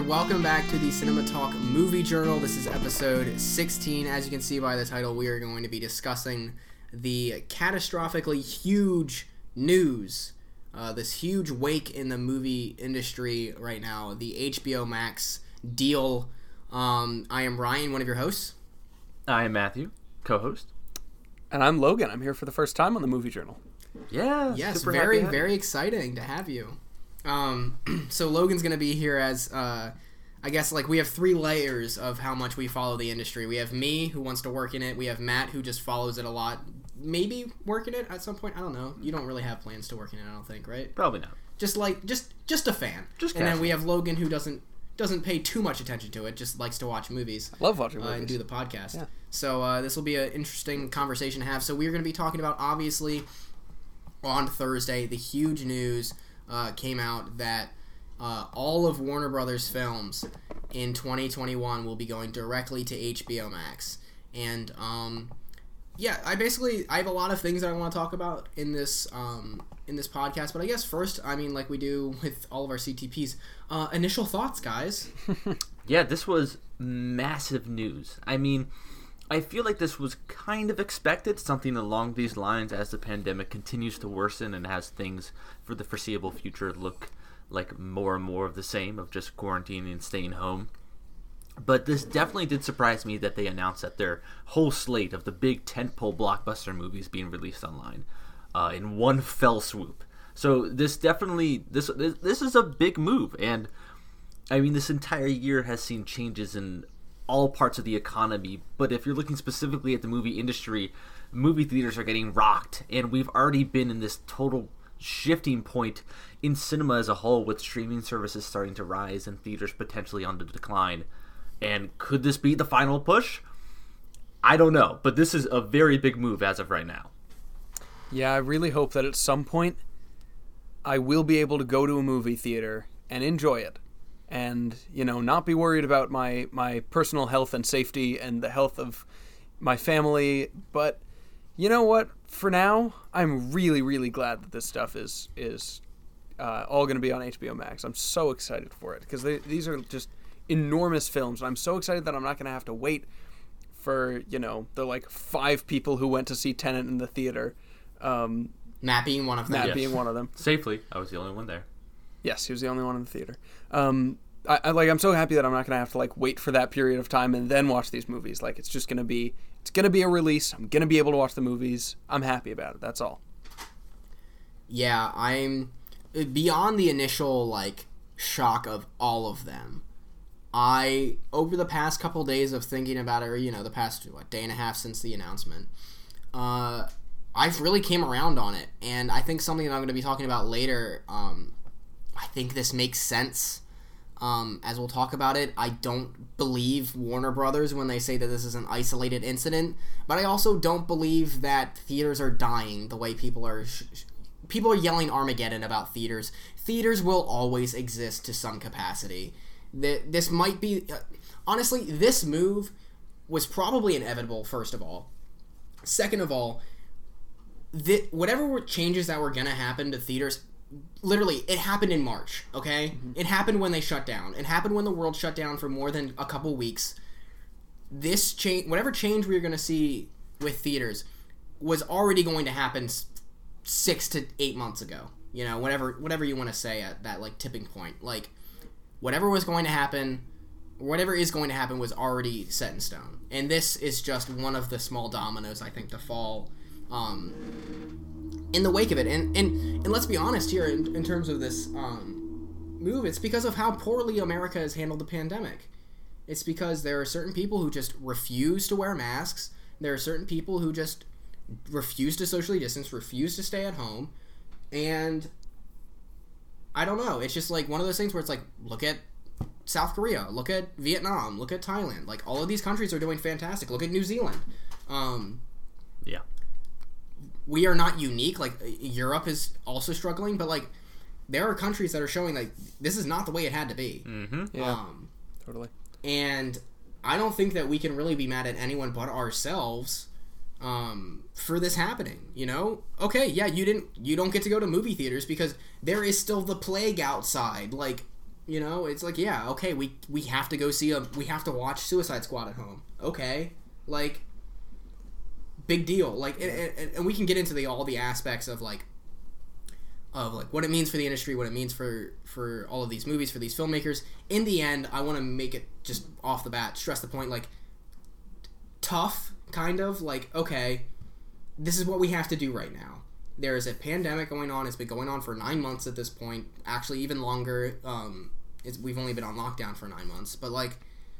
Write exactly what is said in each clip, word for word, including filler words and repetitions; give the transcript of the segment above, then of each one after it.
and welcome back to the Cinema Talk Movie Journal. This is episode sixteen. As you can see by the title, we are going to be discussing the catastrophically huge news, uh, this huge wake in the movie industry right now, the H B O Max deal. Um, I am Ryan, one of your hosts. I am Matthew, co-host. And I'm Logan. I'm here for the first time on the Movie Journal. Yeah, yes, super very, happy very exciting to have you. Um, so Logan's going to be here as, uh, I guess, like, we have three layers of how much we follow the industry. We have me, who wants to work in it. We have Matt, who just follows it a lot. Maybe work in it at some point. I don't know. You don't really have plans to work in it, I don't think, right? Probably not. Just, like, just just a fan. Just And then casual. we have Logan, who doesn't doesn't pay too much attention to it, just likes to watch movies. I love watching Uh, movies. and do the podcast. Yeah. So uh, this will be an interesting conversation to have. So we're going to be talking about, obviously, on Thursday, the huge news uh, came out that uh, all of Warner Brothers films in twenty twenty-one will be going directly to H B O Max. And, um, yeah, I basically, I have a lot of things that I want to talk about in this um, in this podcast. But I guess first, I mean, like we do with all of our C T Ps, uh, initial thoughts, guys. Yeah, this was massive news. I mean, I feel like this was kind of expected, something along these lines as the pandemic continues to worsen and has things for the foreseeable future look like more and more of the same, of just quarantining and staying home. But this definitely did surprise me that they announced that their whole slate of the big tentpole blockbuster movies being released online uh, in one fell swoop. So this definitely, this this is a big move, and I mean, this entire year has seen changes in all parts of the economy, but if you're looking specifically at the movie industry, movie theaters are getting rocked, and we've already been in this total shifting point in cinema as a whole, with streaming services starting to rise and theaters potentially on the decline. And could this be the final push? I don't know, but this is a very big move as of right now. Yeah, I really hope that at some point I will be able to go to a movie theater and enjoy it. And, you know, not be worried about my, my personal health and safety and the health of my family. But you know what? For now, I'm really, really glad that this stuff is is uh, all going to be on H B O Max. I'm so excited for it because these are just enormous films. And I'm so excited that I'm not going to have to wait for, you know, the like five people who went to see Tenet in the theater. Um, Matt being one of them. Matt Yes. being one of them. Safely, I was the only one there. Yes, he was the only one in the theater. Um, I, I like. I'm so happy that I'm not going to have to like wait for that period of time and then watch these movies. Like it's just going to be, it's going to be a release. I'm going to be able to watch the movies. I'm happy about it. That's all. Yeah, I'm beyond the initial like shock of all of them. I over the past couple days of thinking about it, or you know, the past what, day and a half since the announcement, uh, I've really came around on it, and I think something that I'm going to be talking about later. Um, I think this makes sense. Um, as we'll talk about it, I don't believe Warner Brothers when they say that this is an isolated incident, but I also don't believe that theaters are dying the way people are. Sh- sh- people are yelling Armageddon about theaters. Theaters will always exist to some capacity. The, this might be, uh, honestly, this move was probably inevitable. First of all, second of all, the, whatever changes that were gonna happen to theaters. Literally, it happened in March, okay? Mm-hmm. It happened when they shut down. It happened when the world shut down for more than a couple weeks. This change, whatever change we were going to see with theaters, was already going to happen six to eight months ago. You know, whatever, whatever you want to say at that like tipping point. Like, whatever was going to happen, whatever is going to happen, was already set in stone. And this is just one of the small dominoes, I think, to fall. Um, in the wake of it, and and, and let's be honest here, in, in terms of this um, move, it's because of how poorly America has handled the pandemic. It's because there are certain people who just refuse to wear masks. There are certain people who just refuse to socially distance, refuse to stay at home, and I don't know. It's just like one of those things where it's like, look at South Korea, look at Vietnam, look at Thailand. Like, all of these countries are doing fantastic. Look at New Zealand. Um, yeah. We are not unique. Like, Europe is also struggling, but, like, there are countries that are showing, like, this is not the way it had to be. Mm-hmm. Yeah, um, totally. And I don't think that we can really be mad at anyone but ourselves um, for this happening, you know? Okay, yeah, you didn't, you don't get to go to movie theaters because there is still the plague outside. Like, You know, it's like, yeah, okay, we we have to go see a we have to watch Suicide Squad at home. Okay, like, big deal. Like, and, and, and we can get into the all the aspects of like of like what it means for the industry, what it means for for all of these movies, for these filmmakers. In the end, I want to make it just off the bat stress the point, like, tough, kind of like, okay, this is what we have to do right now. There is a pandemic going on. It's been going on for nine months at this point. Actually, even longer. Um, it's, we've only been on lockdown for nine months. But, like,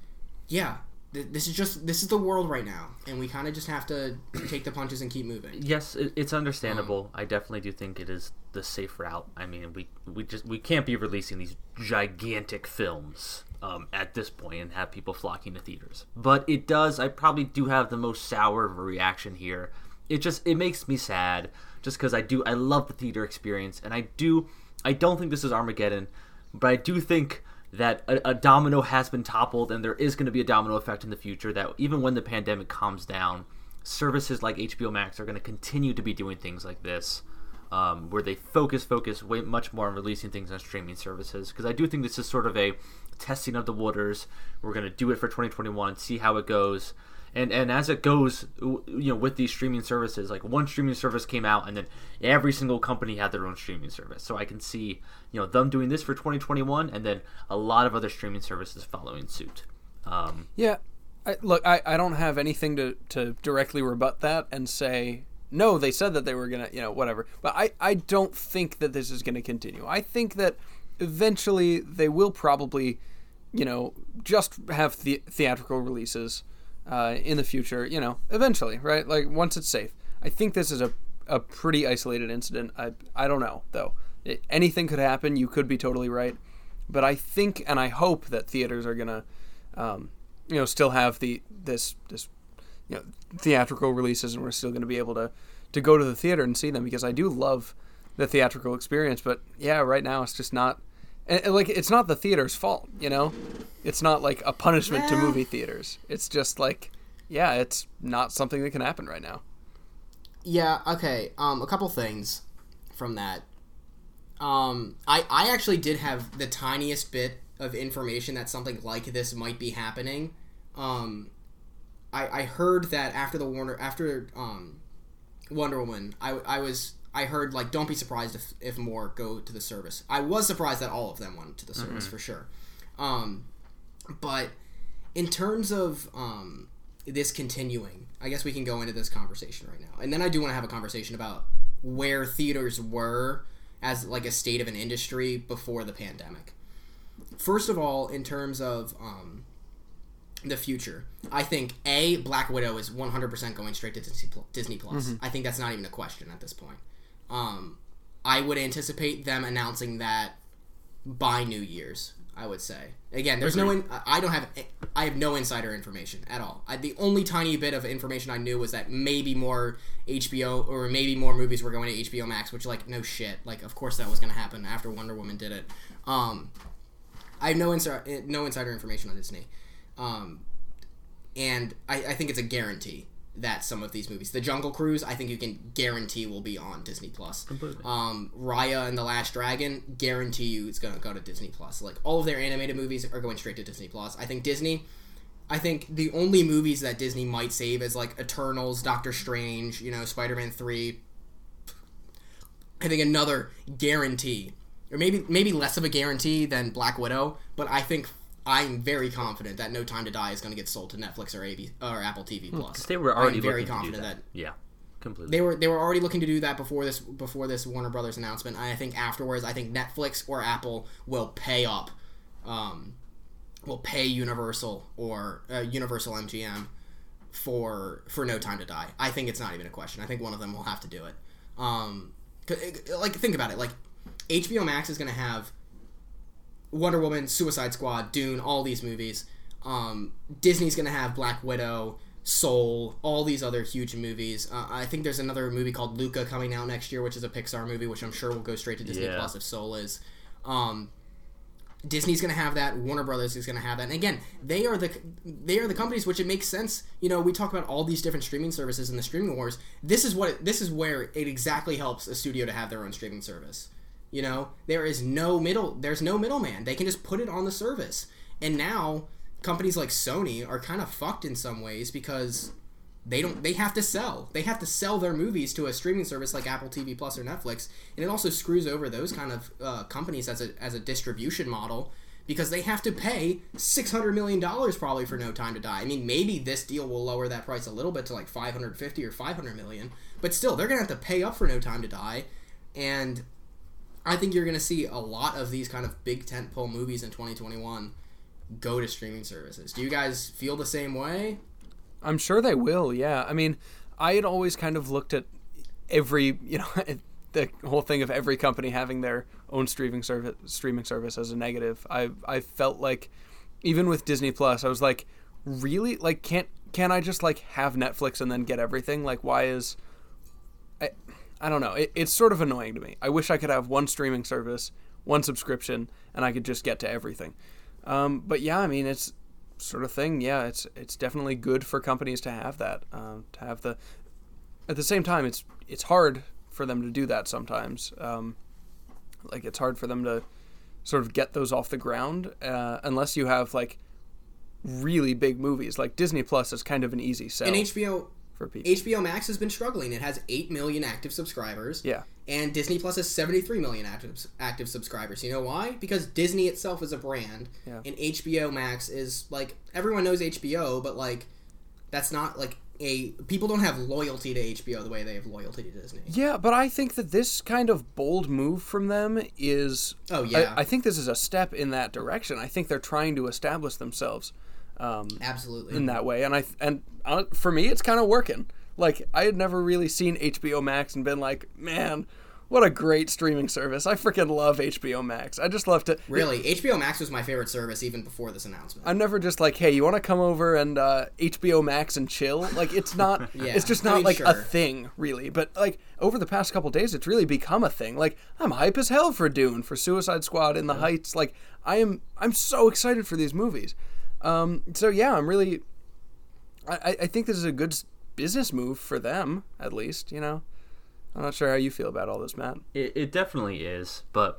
yeah, th- this is just, this is the world right now. And we kind of just have to take the punches and keep moving. Yes, it, it's understandable. Um, I definitely do think it is the safe route. I mean, we, we just, we can't be releasing these gigantic films um, at this point and have people flocking to theaters. But it does, I probably do have the most sour of a reaction here. It just, it makes me sad. Just because I do, I love the theater experience, and I do, I don't think this is Armageddon, but I do think that a, a domino has been toppled, and there is going to be a domino effect in the future, that even when the pandemic calms down, services like H B O Max are going to continue to be doing things like this, um, where they focus, focus way much more on releasing things on streaming services, because I do think this is sort of a testing of the waters. We're going to do it for twenty twenty-one, see how it goes. And and as it goes, you know, with these streaming services, like one streaming service came out, and then every single company had their own streaming service. So I can see, you know, them doing this for twenty twenty-one, and then a lot of other streaming services following suit. Um, yeah, I, look, I, I don't have anything to, to directly rebut that and say, no, they said that they were going to, you know, whatever. But I, I don't think that this is going to continue. I think that eventually they will probably, you know, just have the theatrical releases Uh, in the future, you know, eventually, right? Like, once it's safe. I think this is a, a pretty isolated incident. I I don't know, though. It, anything could happen. You could be totally right. But I think and I hope that theaters are going to, um, you know, still have the this, this you know, theatrical releases, and we're still going to be able to, to go to the theater and see them, because I do love the theatrical experience. But, yeah, right now it's just not... And, and, like, it's not the theater's fault, you know? It's not, like, a punishment yeah. to movie theaters. It's just, like, yeah, it's not something that can happen right now. Yeah, okay. Um, a couple things from that. Um, I, I actually did have the tiniest bit of information that something like this might be happening. Um, I, I heard that after the Warner... After um, Wonder Woman, I, I was... I heard, like, don't be surprised if, if more go to the service. I was surprised that all of them went to the service, mm-hmm. for sure. Um, but in terms of um, this continuing, I guess we can go into this conversation right now. And then I do want to have a conversation about where theaters were as, like, a state of an industry before the pandemic. First of all, in terms of um, the future, I think, A, Black Widow is one hundred percent going straight to Disney Plus. Mm-hmm. I think that's not even a question at this point. Um, I would anticipate them announcing that by New Year's, I would say. Again, there's no, in, I don't have, I have no insider information at all. I, the only tiny bit of information I knew was that maybe more H B O, or maybe more movies were going to H B O Max, which, like, no shit. Like, of course that was going to happen after Wonder Woman did it. Um, I have no insider, no insider information on Disney. Um, and I, I think it's a guarantee that some of these movies, The Jungle Cruise, I think you can guarantee will be on Disney Plus. Completely. Um, Raya and the Last Dragon, guarantee you it's gonna go to Disney Plus. Like, all of their animated movies are going straight to Disney Plus. I think Disney, I think the only movies that Disney might save is, like, Eternals, Doctor Strange, you know, Spider-Man three. I think another guarantee, or maybe maybe less of a guarantee than Black Widow, but I think I'm very confident that No Time to Die is going to get sold to Netflix or A B or Apple T V Plus. They were already I'm very looking confident to do that. that. Yeah, completely. They were they were already looking to do that before this before this Warner Brothers announcement. And I think afterwards, I think Netflix or Apple will pay up, um, will pay Universal or uh, Universal M G M for for No Time to Die. I think it's not even a question. I think one of them will have to do it. Um, like, think about it. Like, H B O Max is going to have Wonder Woman, Suicide Squad, Dune, all these movies. Um, Disney's going to have Black Widow, Soul, all these other huge movies. Uh, I think there's another movie called Luca coming out next year, which is a Pixar movie, which I'm sure will go straight to Disney yeah. Plus if Soul is. Um, Disney's going to have that. Warner Brothers is going to have that. And again, they are the they are the companies which it makes sense. You know, we talk about all these different streaming services and the streaming wars. This is what it, this is where it exactly helps a studio to have their own streaming service. You know, there is no middle. There's no middleman. They can just put it on the service. And now companies like Sony are kind of fucked in some ways because they don't. They have to sell. They have to sell their movies to a streaming service like Apple T V Plus or Netflix, and it also screws over those kind of uh, companies as a as a distribution model because they have to pay six hundred million dollars probably for No Time to Die. I mean, maybe this deal will lower that price a little bit to like five hundred fifty or five hundred million, but still, they're gonna have to pay up for No Time to Die, and I think you're going to see a lot of these kind of big tentpole movies in twenty twenty-one go to streaming services. Do you guys feel the same way? I'm sure they will, yeah. I mean, I had always kind of looked at every, you know, the whole thing of every company having their own streaming service streaming service as a negative. I I felt like, even with Disney Plus, I was like, really? Like, can't, can't I just, like, have Netflix and then get everything? Like, why is... I, I don't know. It, it's sort of annoying to me. I wish I could have one streaming service, one subscription, and I could just get to everything. Um, but yeah, I mean, it's sort of thing. Yeah, it's it's definitely good for companies to have that. Um, to have the. At the same time, it's it's hard for them to do that sometimes. Um, like it's hard for them to sort of get those off the ground uh, unless you have like really big movies. Like Disney Plus is kind of an easy sell. And H B O. For people. H B O Max has been struggling. It has eight million active subscribers. Yeah. And Disney Plus has seventy-three million active active subscribers. You know why? Because Disney itself is a brand. Yeah. And H B O Max is, like, everyone knows H B O, but, like, that's not, like, a... People don't have loyalty to H B O the way they have loyalty to Disney. Yeah, but I think that this kind of bold move from them is... Oh, yeah. I, I think this is a step in that direction. I think they're trying to establish themselves um, Absolutely. in that way. And I and uh, for me, it's kind of working. Like, I had never really seen H B O Max and been like, man, what a great streaming service. I freaking love H B O Max. I just love to... Really, H B O Max was my favorite service even before this announcement. I'm never just like, hey, you want to come over and uh, H B O Max and chill? Like, it's not... Yeah. It's just not, I mean, like, sure. a thing, really. But, like, over the past couple days, it's really become a thing. Like, I'm hype as hell for Dune, for Suicide Squad, In the Heights. Like, I am... I'm so excited for these movies. Um, so, yeah, I'm really... I, I think this is a good business move for them, at least, you know? I'm not sure how you feel about all this, Matt. It, it definitely is, but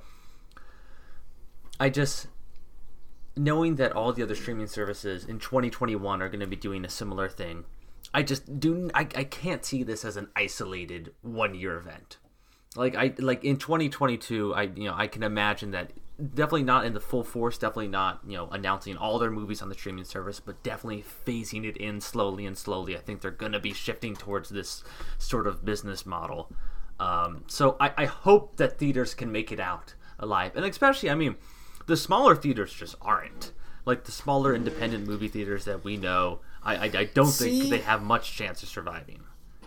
I just... Knowing that all the other streaming services in twenty twenty-one are going to be doing a similar thing, I just do... I, I can't see this as an isolated one-year event. Like, I like in twenty twenty-two, I you know, I can imagine that definitely not in the full force, definitely not, you know, announcing all their movies on the streaming service, but definitely phasing it in slowly and slowly. I think they're going to be shifting towards this sort of business model. Um, so I, I hope that theaters can make it out alive. And especially, I mean, the smaller theaters just aren't. Like the smaller independent movie theaters that we know, I, I, I don't See, think they have much chance of surviving.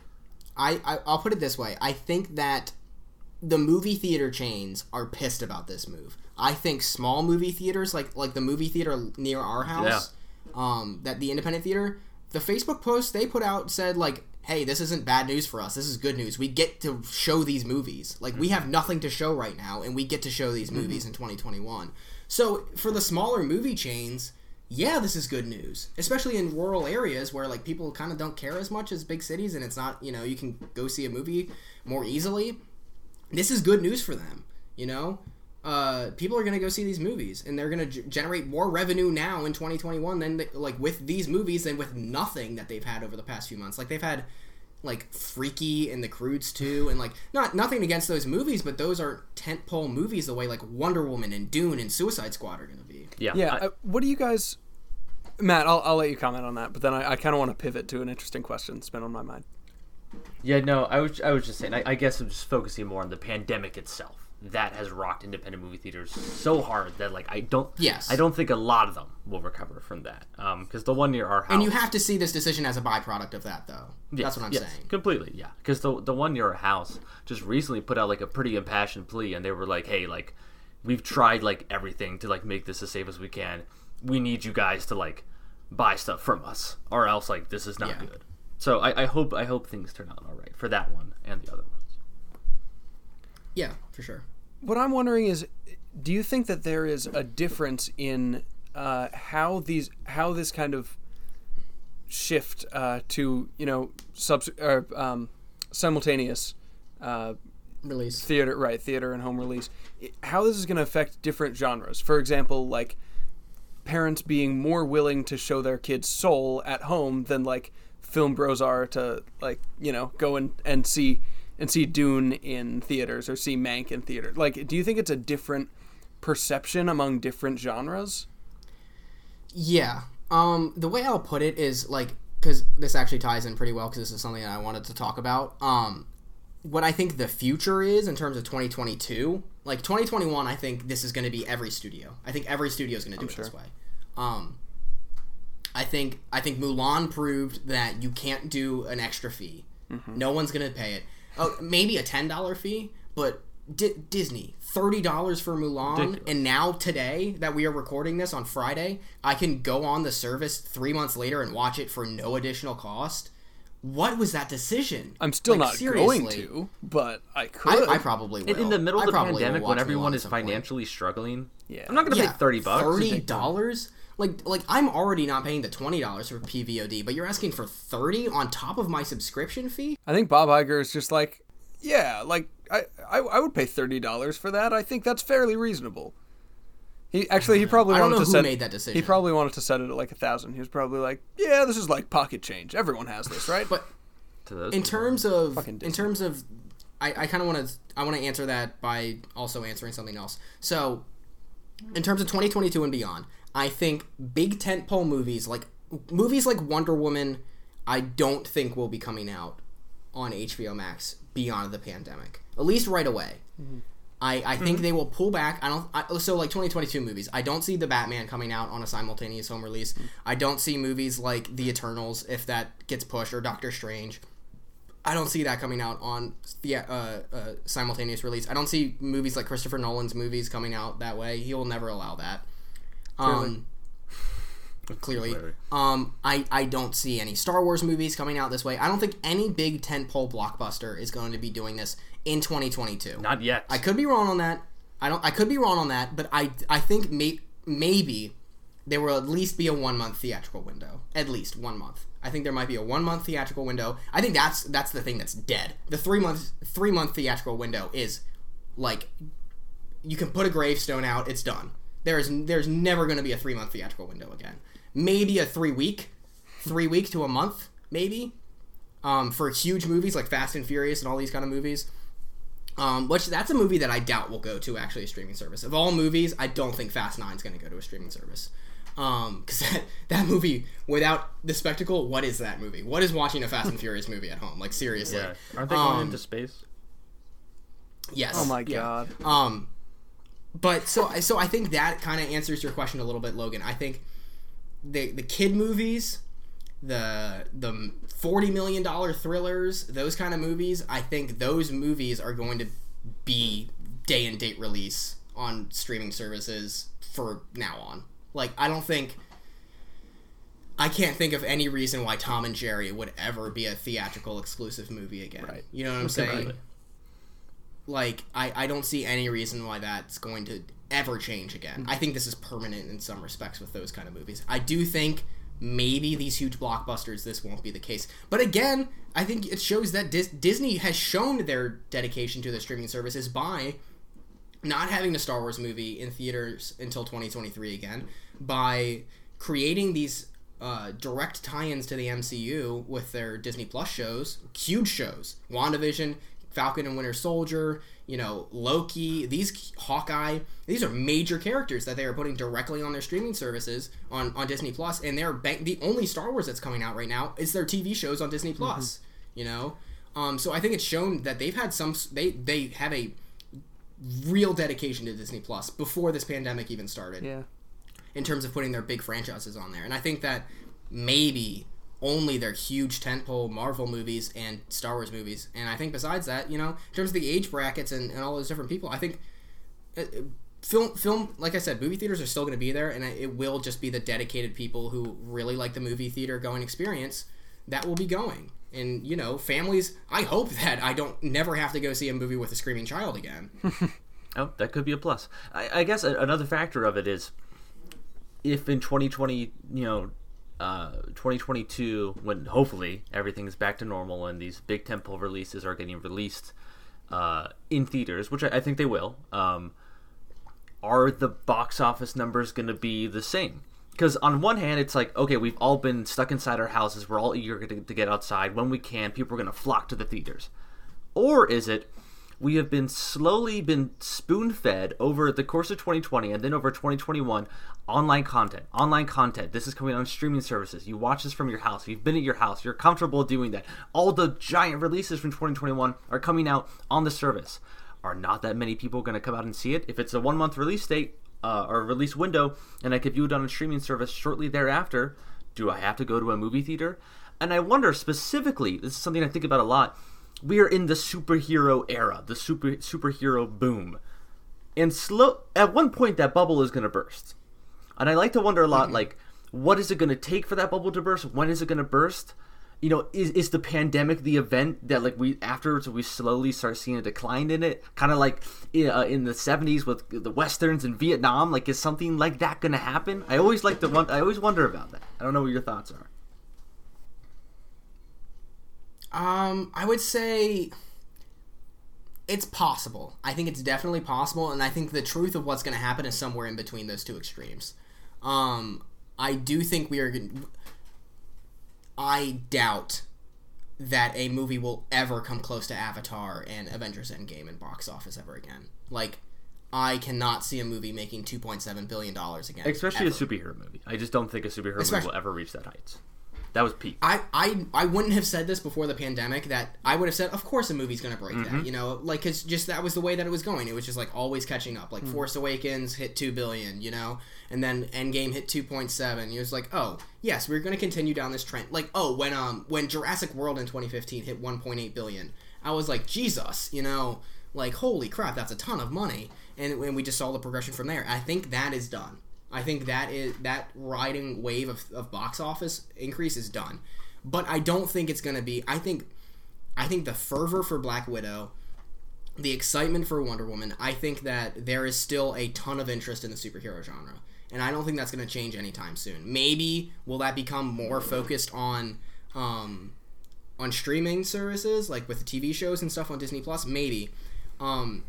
I, I, I'll put it this way. I think that the movie theater chains are pissed about this move. I think small movie theaters, like like the movie theater near our house, yeah. um, that the independent theater, the Facebook post they put out said, like, hey, this isn't bad news for us. This is good news. We get to show these movies. Like, we have nothing to show right now, and we get to show these movies mm-hmm. in twenty twenty-one. So, for the smaller movie chains, yeah, this is good news. Especially in rural areas where, like, people kind of don't care as much as big cities, and it's not, you know, you can go see a movie more easily. This is good news for them, you know? Uh, people are going to go see these movies, and they're going to g- generate more revenue now in twenty twenty-one than, they, like, with these movies than with nothing that they've had over the past few months. Like, they've had, like, Freaky and The Croods two, and, like, not nothing against those movies, but those are tentpole movies the way, like, Wonder Woman and Dune and Suicide Squad are going to be. Yeah. Yeah. I, uh, what do you guys... Matt, I'll, I'll let you comment on that, but then I, I kind of want to pivot to an interesting question that's been on my mind. Yeah, no, I was I was just saying, I, I guess I'm just focusing more on the pandemic itself. That has rocked independent movie theaters so hard that, like, I don't yes. I don't think a lot of them will recover from that. Um, because the one near our house... And you have to see this decision as a byproduct of that, though. Yes, That's what I'm yes, saying. Completely, yeah. Because the, the one near our house just recently put out, like, a pretty impassioned plea, and they were like, hey, like, we've tried, like, everything to, like, make this as safe as we can. We need you guys to, like, buy stuff from us, or else, like, this is not yeah. good. So I, I hope I hope things turn out all right for that one and the other ones. Yeah, for sure. What I'm wondering is, do you think that there is a difference in uh, how these how this kind of shift uh, to you know subs or um, simultaneous uh, release. Theater, right, theater and home release. How this is going to affect different genres. For example, like parents being more willing to show their kids Soul at home than like film bros are to like, you know, go and, and see and see Dune in theaters or see Mank in theater. Like, do you think it's a different perception among different genres? Yeah. Um, the way I'll put it is like, because this actually ties in pretty well because this is something that I wanted to talk about. Um, what I think the future is in terms of twenty twenty-two, like twenty twenty-one, I think this is going to be every studio. I think every studio is going to do I'm it sure. this way. Um, I think I think Mulan proved that you can't do an extra fee. Mm-hmm. No one's going to pay it. Oh, maybe a ten dollars fee, but D- Disney, thirty dollars for Mulan, Ridiculous. And now today that we are recording this on Friday, I can go on the service three months later and watch it for no additional cost. What was that decision? I'm still like, not seriously. going to, but I could. I, I probably will. In, in the middle I of the pandemic, when everyone Mulan is financially point. struggling, yeah. I'm not going to yeah, pay thirty bucks. thirty dollars? Like, like I'm already not paying the twenty dollars for P V O D, but you're asking for thirty dollars on top of my subscription fee? I think Bob Iger is just like, yeah, like, I, I, I would pay thirty dollars for that. I think that's fairly reasonable. He actually he probably I don't wanted know to who set made that decision. He probably wanted to set it at like a thousand. He was probably like, yeah, this is like pocket change. Everyone has this, right? But in terms of in terms of, I, I kind of want to I want to answer that by also answering something else. So, in terms of twenty twenty-two and beyond, I think big tentpole movies like movies like Wonder Woman, I don't think will be coming out on H B O Max beyond the pandemic, at least right away. Mm-hmm. I, I think mm-hmm. they will pull back. I don't. I, so like twenty twenty-two movies, I don't see the Batman coming out on a simultaneous home release. Mm-hmm. I don't see movies like The Eternals if that gets pushed, or Doctor Strange. I don't see that coming out on the uh, uh, simultaneous release. I don't see movies like Christopher Nolan's movies coming out that way. He will never allow that. Um, clearly, clearly. Um, I I don't see any Star Wars movies coming out this way. I don't think any big tentpole blockbuster is going to be doing this in twenty twenty-two. Not yet. I could be wrong on that. I don't. I could be wrong on that, but I, I think may, maybe there will at least be a one month theatrical window. At least one month. I think there might be a one month theatrical window. I think that's that's the thing that's dead. The three month three month theatrical window is like you can put a gravestone out. It's done. There is there's never going to be a three month theatrical window again. Maybe a three week, three week to a month, maybe. Um, for huge movies like Fast and Furious and all these kind of movies. Um, which that's a movie that I doubt will go to actually a streaming service. Of all movies, I don't think Fast nine is going to go to a streaming service. Um, because that, that movie, without the spectacle, what is that movie? What is watching a Fast and Furious movie at home? Like, seriously. Yeah. Aren't they going um, into space? Yes. Oh my yeah. god. Um, but so so I think that kind of answers your question a little bit, Logan. I think the the kid movies, the the forty million dollars thrillers, those kind of movies, I think those movies are going to be day and date release on streaming services for now on. Like, I don't think... I can't think of any reason why Tom and Jerry would ever be a theatrical exclusive movie again. Right. You know what I'm That's saying? right. Like, I, I don't see any reason why that's going to ever change again. I think this is permanent in some respects with those kind of movies. I do think maybe these huge blockbusters, this won't be the case. But again, I think it shows that Dis- Disney has shown their dedication to the streaming services by not having a Star Wars movie in theaters until twenty twenty-three again, by creating these uh, direct tie-ins to the M C U with their Disney Plus shows, huge shows, WandaVision, Falcon and Winter Soldier, you know, Loki, these Hawkeye, these are major characters that they are putting directly on their streaming services on, on Disney Plus, and they're bank- the only Star Wars that's coming out right now is their T V shows on Disney Plus. Mm-hmm. You know, um, so I think it's shown that they've had some they they have a real dedication to Disney Plus before this pandemic even started. Yeah. In terms of putting their big franchises on there, and I think that maybe only their huge tentpole Marvel movies and Star Wars movies. And I think besides that, you know, in terms of the age brackets and, and all those different people, I think uh, film, film, like I said, movie theaters are still going to be there, and it will just be the dedicated people who really like the movie theater going experience that will be going. And, you know, families, I hope that I don't never have to go see a movie with a screaming child again. Oh, that could be a plus. I, I guess another factor of it is if in twenty twenty, you know, Uh, twenty twenty-two, when hopefully everything is back to normal and these big tentpole releases are getting released, uh, in theaters, which I, I think they will, um, are the box office numbers going to be the same? Because on one hand, it's like, okay, we've all been stuck inside our houses. We're all eager to, to get outside. When we can, people are going to flock to the theaters. Or is it we have been slowly been spoon-fed over the course of twenty twenty and then over twenty twenty-one online content. Online content. This is coming on streaming services. You watch this from your house. You've been at your house. You're comfortable doing that. All the giant releases from twenty twenty-one are coming out on the service. Are not that many people going to come out and see it? If it's a one-month release date uh, or release window and I could view it on a streaming service shortly thereafter, do I have to go to a movie theater? And I wonder specifically, this is something I think about a lot, we are in the superhero era, the super superhero boom. And slow at one point that bubble is going to burst. And I like to wonder a lot, mm-hmm. like, what is it going to take for that bubble to burst? When is it going to burst? You know, is is the pandemic the event that, like, we afterwards we slowly start seeing a decline in it? Kind of like in, uh, in the seventies with the Westerns in Vietnam. Like, is something like that going to happen? I always like to I always wonder about that. I don't know what your thoughts are. Um, I would say it's possible. I think it's definitely possible, and I think the truth of what's going to happen is somewhere in between those two extremes. Um, I do think we are... I doubt that a movie will ever come close to Avatar and Avengers Endgame in box office ever again. Like, I cannot see a movie making two point seven billion dollars again. Especially ever. a superhero movie. I just don't think a superhero Especially, movie will ever reach that heights. That was peak. I, I, I wouldn't have said this before the pandemic, that I would have said, of course a movie's going to break mm-hmm. that, you know? Like, cause just that was the way that it was going. It was just, like, always catching up. Like, mm-hmm. Force Awakens hit two billion dollars, you know? And then Endgame hit two point seven. It was like, oh, yes, we're going to continue down this trend. Like, oh, when um when Jurassic World in twenty fifteen hit one point eight billion dollars, I was like, Jesus, you know? Like, holy crap, that's a ton of money. And, and we just saw the progression from there. I think that is done. I think that is that riding wave of, of box office increase is done. But I don't think it's going to be... I think I think the fervor for Black Widow, the excitement for Wonder Woman, I think that there is still a ton of interest in the superhero genre. And I don't think that's going to change anytime soon. Maybe will that become more focused on um, on streaming services, like with the T V shows and stuff on Disney Plus? Maybe. Um,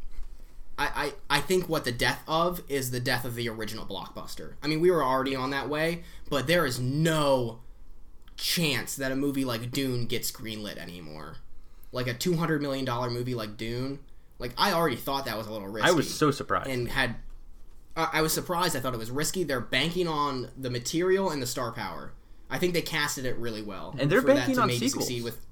I, I, I think what the death of is the death of the original blockbuster. I mean, we were already on that way, but there is no... chance that a movie like Dune gets greenlit anymore. Like a two hundred million dollars movie like Dune. Like, I already thought that was a little risky. I was so surprised. And had... Uh, I was surprised. I thought it was risky. They're banking on the material and the star power. I think they casted it really well. And they're for banking that to on maybe sequels. Succeed with...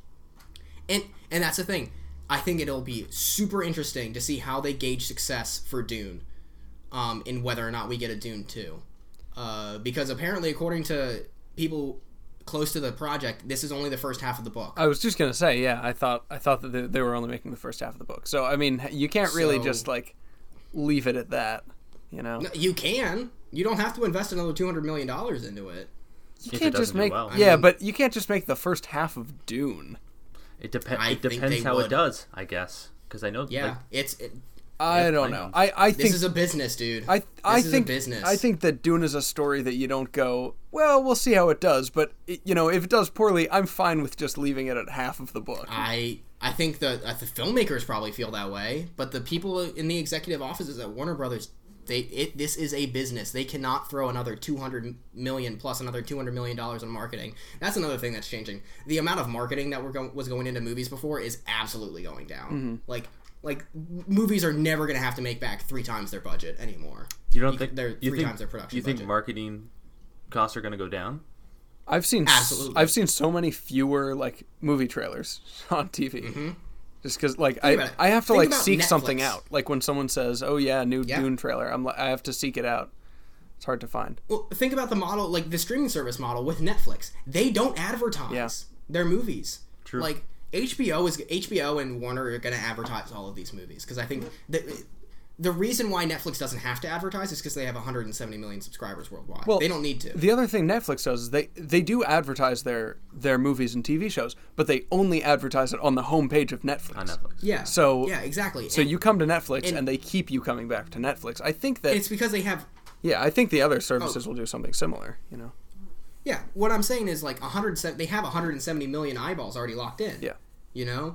And, and that's the thing. I think it'll be super interesting to see how they gauge success for Dune. Um, in whether or not we get a Dune two. Uh, because apparently, according to people... close to the project, this is only the first half of the book. I was just gonna say, yeah, I thought I thought that they, they were only making the first half of the book. So I mean, you can't really So- just like leave it at that, you know. No, you can. You don't have to invest another two hundred million dollars into it. You If it can't just doesn't do make well. yeah, I mean- but you can't just make the first half of Dune. It, dep- I it think depends they how would. it does, I guess. Because I know... Yeah, like, it's it, I Yeah, don't I know. know. I I this think is a business, dude. I I this is think a business. I think that Dune is a story that you don't go, well, we'll see how it does, but it, you know, if it does poorly, I'm fine with just leaving it at half of the book. I I think the uh, the filmmakers probably feel that way, but the people in the executive offices at Warner Brothers, they it this is a business. They cannot throw another two hundred million plus another two hundred million dollars on marketing. That's another thing that's changing. The amount of marketing that we're go- was going into movies before is absolutely going down. Mm-hmm. Like like movies are never going to have to make back three times their budget anymore. You don't You- think... they're you three think, times their production You think budget. marketing costs are going to go down? I've seen s- Absolutely. I've seen so many fewer like movie trailers on T V. Mm-hmm. Just because, like, Think about I it. I have to Think like about seek Netflix. something out. Like when someone says, "Oh yeah, new Yeah. Dune trailer," I'm like, I have to seek it out. It's hard to find. Well, think about the model, like the streaming service model with Netflix. They don't advertise Yeah. their movies. True. Like H B O is H B O and Warner are going to advertise all of these movies because I think the the reason why Netflix doesn't have to advertise is because they have one hundred seventy million subscribers worldwide. Well, they don't need to. The other thing Netflix does is they they do advertise their their movies and T V shows, but they only advertise it on the homepage of Netflix. On Netflix. yeah. So yeah, exactly. So and, you come to Netflix and, and- they keep you coming back to Netflix. I think that and it's because they have. yeah, I think the other Oh. services will do something similar. You know. Yeah, what I'm saying is like one hundred. They have one hundred seventy million eyeballs already locked in. Yeah. You know,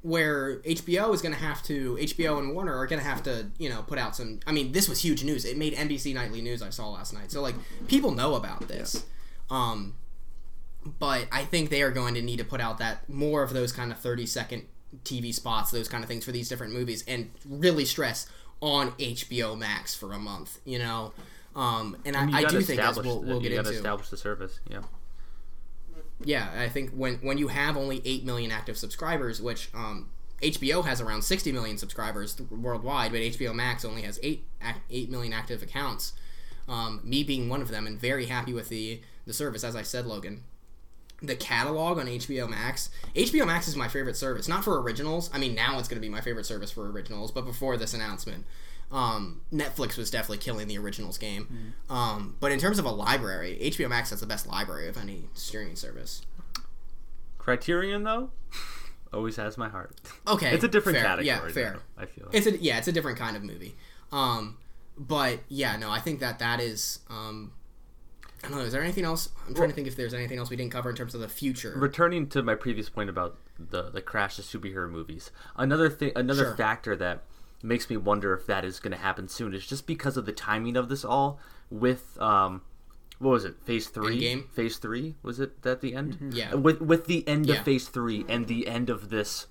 where H B O is going to have to, H B O and Warner are going to have to, you know, put out some, I mean, this was huge news. It made N B C Nightly News I saw last night. So, like, people know about this. Yeah. Um, but I think they are going to need to put out that, more of those kind of thirty-second T V spots, those kind of things for these different movies, and really stress on H B O Max for a month, you know? Um, and I, I do think, as we'll, we'll get you into... You gotta establish the service, yeah. Yeah, I think when when you have only eight million active subscribers, which um, H B O has around sixty million subscribers worldwide, but H B O Max only has eight eight million active accounts. Um, me being one of them, and very happy with the the service. As I said, Logan, the catalog on H B O Max. H B O Max is my favorite service, not for originals. I mean, now it's going to be my favorite service for originals, but before this announcement, um, Netflix was definitely killing the originals game. Mm. Um, but in terms of a library, H B O Max has the best library of any streaming service. Criterion, though, always has my heart. Okay, it's a different fair. category. Yeah, fair. Though, I feel like. It's a yeah, it's a different kind of movie. Um, but yeah, no, I think that that is. Um, I don't know. Is there anything else? I'm trying well, to think if there's anything else we didn't cover in terms of the future. Returning to my previous point about the the crash of superhero movies, another thing, another sure. factor that makes me wonder if that is going to happen soon is just because of the timing of this all with um what was it phase three Endgame? phase three was it at the end mm-hmm. yeah with with the end yeah. of phase three and the end of this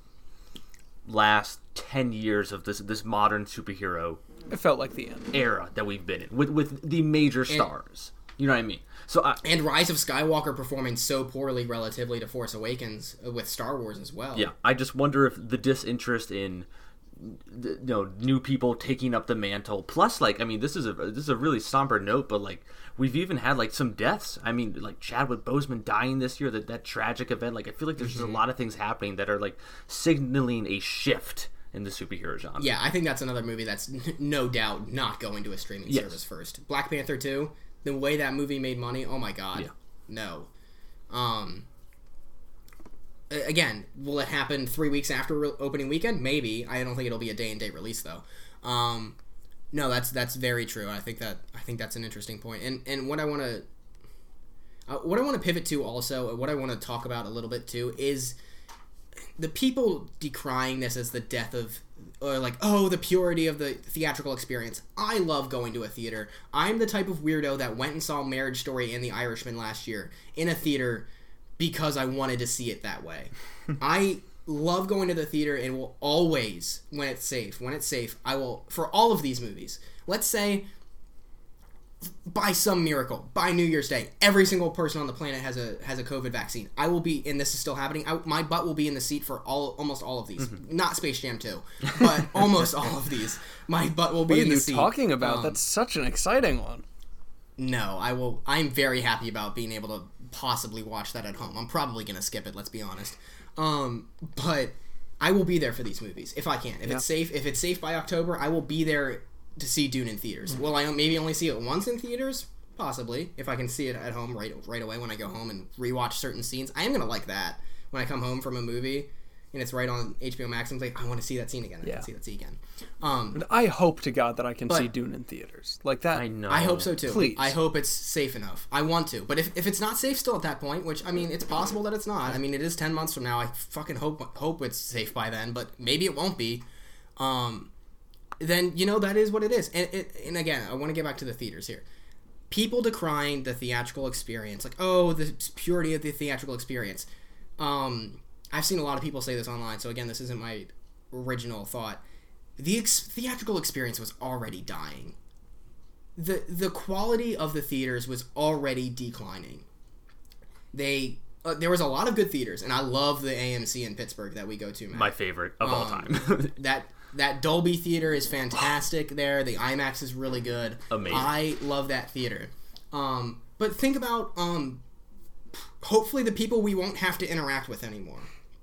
last ten years of this this modern superhero it felt like the end era that we've been in with with the major stars, and, you know what I mean? So I, and Rise of Skywalker performing so poorly relatively to Force Awakens with Star Wars as well. Yeah, I just wonder if the disinterest in you know new people taking up the mantle, plus like I mean this is a this is a really somber note, but like we've even had like some deaths. I mean like Chadwick Boseman dying this year, that that tragic event. Like I feel like there's mm-hmm. just a lot of things happening that are like signaling a shift in the superhero genre. Yeah, I think that's another movie that's n- no doubt not going to a streaming yes. service first. Black Panther two, the way that movie made money, oh my god, yeah. no. Um. Again, will it happen three weeks after re- opening weekend? Maybe. I don't think it'll be a day and date release though. Um, no, that's that's very true. I think that I think that's an interesting point. And and what I want to uh, what I want to pivot to also, what I want to talk about a little bit too, is the people decrying this as the death of, or like, oh, the purity of the theatrical experience. I love going to a theater. I'm the type of weirdo that went and saw Marriage Story and The Irishman last year in a theater because I wanted to see it that way. I love going to the theater and will always, when it's safe, when it's safe, I will, for all of these movies, let's say, by some miracle, by New Year's Day, every single person on the planet has a has a COVID vaccine. I will be, and this is still happening, I, my butt will be in the seat for all almost all of these. Mm-hmm. Not Space Jam two, but almost all of these. My butt will be what in the seat. What are you talking about? Um, That's such an exciting one. No, I will, I'm very happy about being able to possibly watch that at home. I'm probably going to skip it, let's be honest. Um, but I will be there for these movies, if I can. If yeah. it's safe, if it's safe by October, I will be there to see Dune in theaters. Mm-hmm. Will I maybe only see it once in theaters? Possibly. If I can see it at home right right away when I go home and rewatch certain scenes. I am going to like that. When I come home from a movie and it's right on H B O Max, I'm like, I want to see that scene again. I yeah. want to see that scene again. Um, and I hope to God that I can see Dune in theaters. Like that. I know. I hope so too. Please. I hope it's safe enough. I want to. But if, if it's not safe still at that point, which, I mean, it's possible that it's not. I mean, it is ten months from now. I fucking hope hope it's safe by then, but maybe it won't be. Um, then, you know, that is what it is. And, it, and again, I want to get back to the theaters here. People decrying the theatrical experience. Like, oh, the purity of the theatrical experience. Um... I've seen a lot of people say this online, so again, this isn't my original thought. The ex- theatrical experience was already dying. The the quality of the theaters was already declining. They uh, there was a lot of good theaters, and I love the A M C in Pittsburgh that we go to, Matt. My favorite of um, all time. that that Dolby theater is fantastic there. The IMAX is really good. Amazing. I love that theater. Um, but think about um, hopefully the people we won't have to interact with anymore.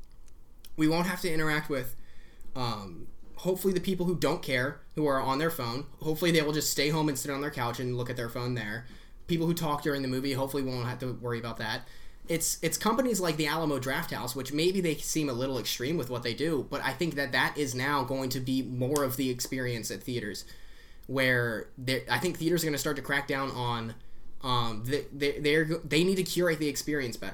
We won't have to interact with, um, hopefully the people who don't care, who are on their phone. Hopefully they will just stay home and sit on their couch and look at their phone there. People who talk during the movie hopefully won't have to worry about that. It's it's companies like the Alamo Drafthouse, which maybe they seem a little extreme with what they do, but I think that that is now going to be more of the experience at theaters, where I think theaters are going to start to crack down on, um, they, they, they're, they need to curate the experience better.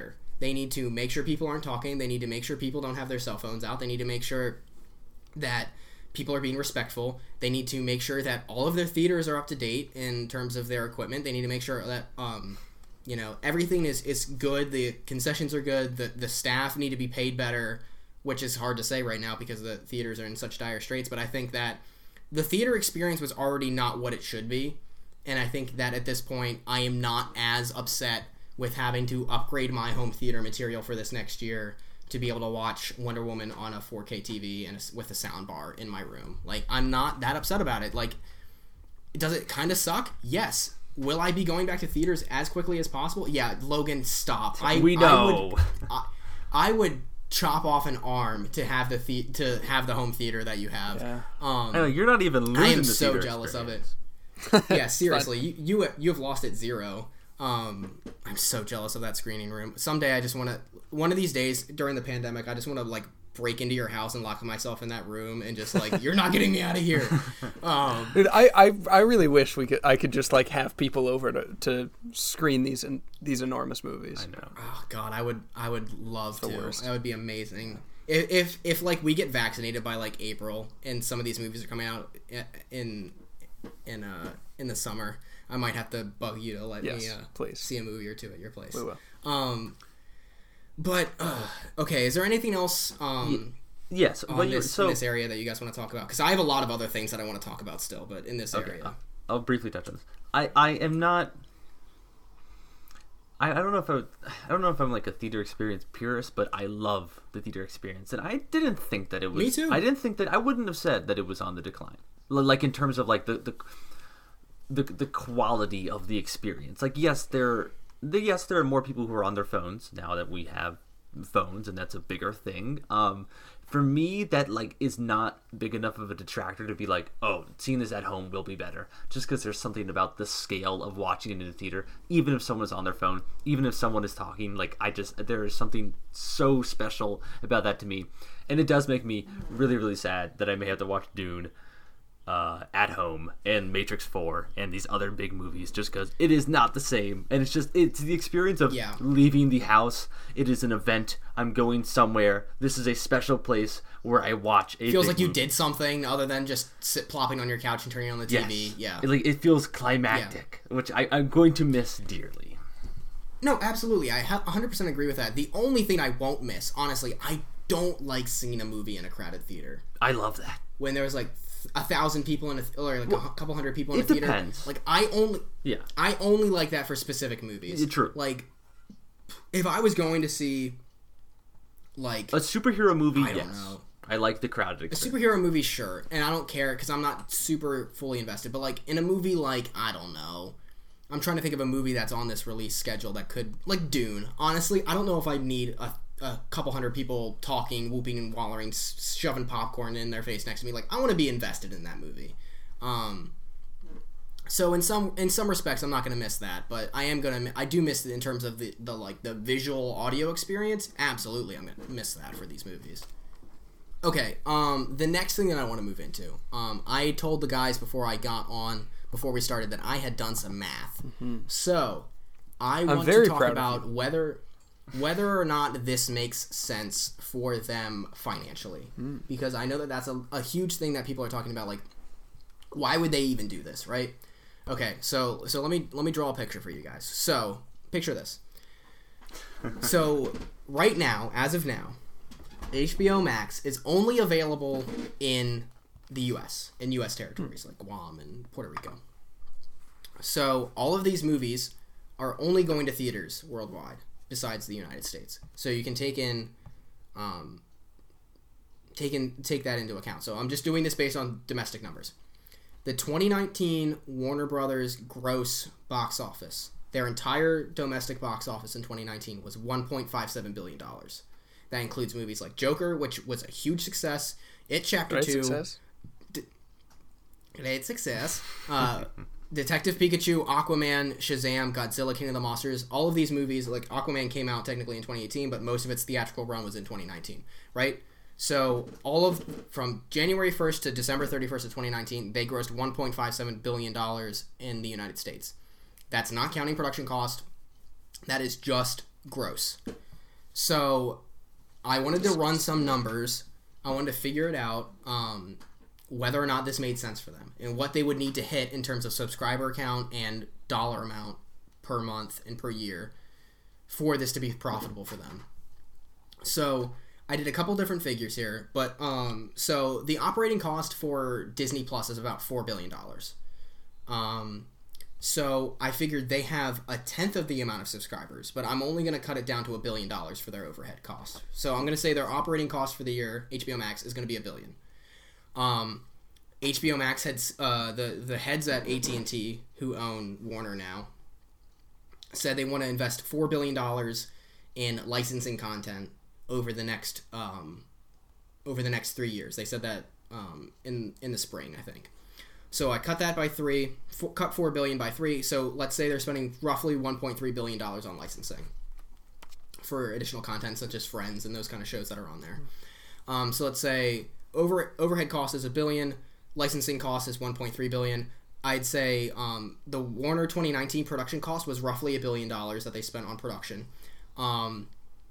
They need to make sure people aren't talking. They need to make sure people don't have their cell phones out. They need to make sure that people are being respectful. They need to make sure that all of their theaters are up to date in terms of their equipment. They need to make sure that, um, you know, everything is, is good. The concessions are good. The, the staff need to be paid better, which is hard to say right now because the theaters are in such dire straits. But I think that the theater experience was already not what it should be. And I think that at this point, I am not as upset with having to upgrade my home theater material for this next year to be able to watch Wonder Woman on a four K T V and a, with a sound bar in my room. Like, I'm not that upset about it. Like, does it kind of suck? Yes. Will I be going back to theaters as quickly as possible? Yeah, Logan, stop. I, we know. I would, I, I would chop off an arm to have the, the to have the home theater that you have. Yeah. Um, I know, you're not even losing I am the so theater jealous experience. of it. Yeah, seriously, you, you you have lost at zero. Um, I'm so jealous of that screening room. Someday I just want to, one of these days during the pandemic, I just want to like break into your house and lock myself in that room and just like, you're not getting me out of here. Um, Dude, I, I I really wish we could I could just like have people over to, to screen these in, these enormous movies. I know. oh God, I would I would love the to. worst. That would be amazing. If, if if like we get vaccinated by like April and some of these movies are coming out in in uh in the summer, I might have to bug you to let Yes, me uh, please. see a movie or two at your place. We will. Um, but uh, okay, is there anything else um Yes, on but you this, so in this area that you guys want to talk about? Because I have a lot of other things that I want to talk about still, but in this okay, area, I'll, I'll briefly touch on this. I, I am not. I, I don't know if I, would, I don't know if I'm like a theater experience purist, but I love the theater experience, and I didn't think that it was. Me too. I didn't think that I wouldn't have said that it was on the decline, L- like in terms of like the the the, the quality of the experience. Like yes, there, the, yes, there are more people who are on their phones now that we have phones, and that's a bigger thing. Um, for me, that like is not big enough of a detractor to be like, oh, seeing this at home will be better. Just because there's something about the scale of watching it in the theater, even if someone is on their phone, even if someone is talking, like I just there is something so special about that to me, and it does make me really really sad that I may have to watch Dune uh, at home and Matrix four and these other big movies just because it is not the same. And it's just it's the experience of Yeah. leaving the house. It is an event. I'm going somewhere. This is a special place where I watch a feels big like you movie. did something other than just sit plopping on your couch and turning on the T V. Yes. Yeah. It, like it feels climactic, which I, I'm going to miss dearly. No, absolutely. I ha- one hundred percent agree with that. The only thing I won't miss, honestly, I don't like seeing a movie in a crowded theater. I love that. When there's like a thousand people in a th- or like Well, a hu- couple hundred people in it a theater. depends. Like I only Yeah. I only like that for specific movies. Yeah, true. Like if I was going to see like A superhero movie, I don't yes. know. I like the crowded a experience. superhero movie, sure, and I don't care because I'm not super fully invested. But like in a movie, like I don't know, I'm trying to think of a movie that's on this release schedule that could, like Dune. Honestly, I don't know if I need a, a couple hundred people talking, whooping and wallering, s- shoving popcorn in their face next to me. Like I want to be invested in that movie. Um, so in some in some respects, I'm not going to miss that, but I am going to. I do miss it in terms of the, the like the visual audio experience. Absolutely, I'm going to miss that for these movies. Okay, um, the next thing that I want to move into, um, I told the guys before I got on, before we started, that I had done some math. Mm-hmm. So, I want very to talk proud of about whether whether or not this makes sense for them financially. Mm. Because I know that that's a, a huge thing that people are talking about, like, why would they even do this, right? Okay, so so let me let me draw a picture for you guys. So, picture this. So, right now, as of now, H B O Max is only available in the U S, in U S territories like Guam and Puerto Rico. So all of these movies are only going to theaters worldwide besides the United States. So you can take in, um, take in, take that into account. So I'm just doing this based on domestic numbers. The twenty nineteen Warner Brothers gross box office, their entire domestic box office in twenty nineteen was one point five seven billion dollars. That includes movies like Joker, which was a huge success. It Chapter Great two. success. D- great success. Uh, Detective Pikachu, Aquaman, Shazam, Godzilla, King of the Monsters. All of these movies, like Aquaman came out technically in twenty eighteen, but most of its theatrical run was in twenty nineteen, right? So all of, from January first to December thirty-first of twenty nineteen, they grossed one point five seven billion dollars in the United States. That's not counting production cost. That is just gross. So I wanted to run some numbers. I wanted to figure it out, um, whether or not this made sense for them and what they would need to hit in terms of subscriber count and dollar amount per month and per year for this to be profitable for them. So I did a couple different figures here, but um, so the operating cost for Disney Plus is about four billion dollars. Um, so I figured they have a tenth of the amount of subscribers, but I'm only going to cut it down to a billion dollars for their overhead cost. So I'm going to say their operating cost for the year, H B O Max, is going to be a billion. Um, H B O Max heads, uh, the, the heads at A T and T, who own Warner now, said they want to invest four billion dollars in licensing content over the next um, over the next three years. They said that um, in in the spring, I think. So I cut that by three, four, cut four billion dollars by three. So let's say they're spending roughly one point three billion dollars on licensing for additional content such as Friends and those kind of shows that are on there. Um, so let's say over overhead cost is a billion, licensing cost is one point three billion dollars. I'd say um, the Warner twenty nineteen production cost was roughly a billion dollars that they spent on production. Um,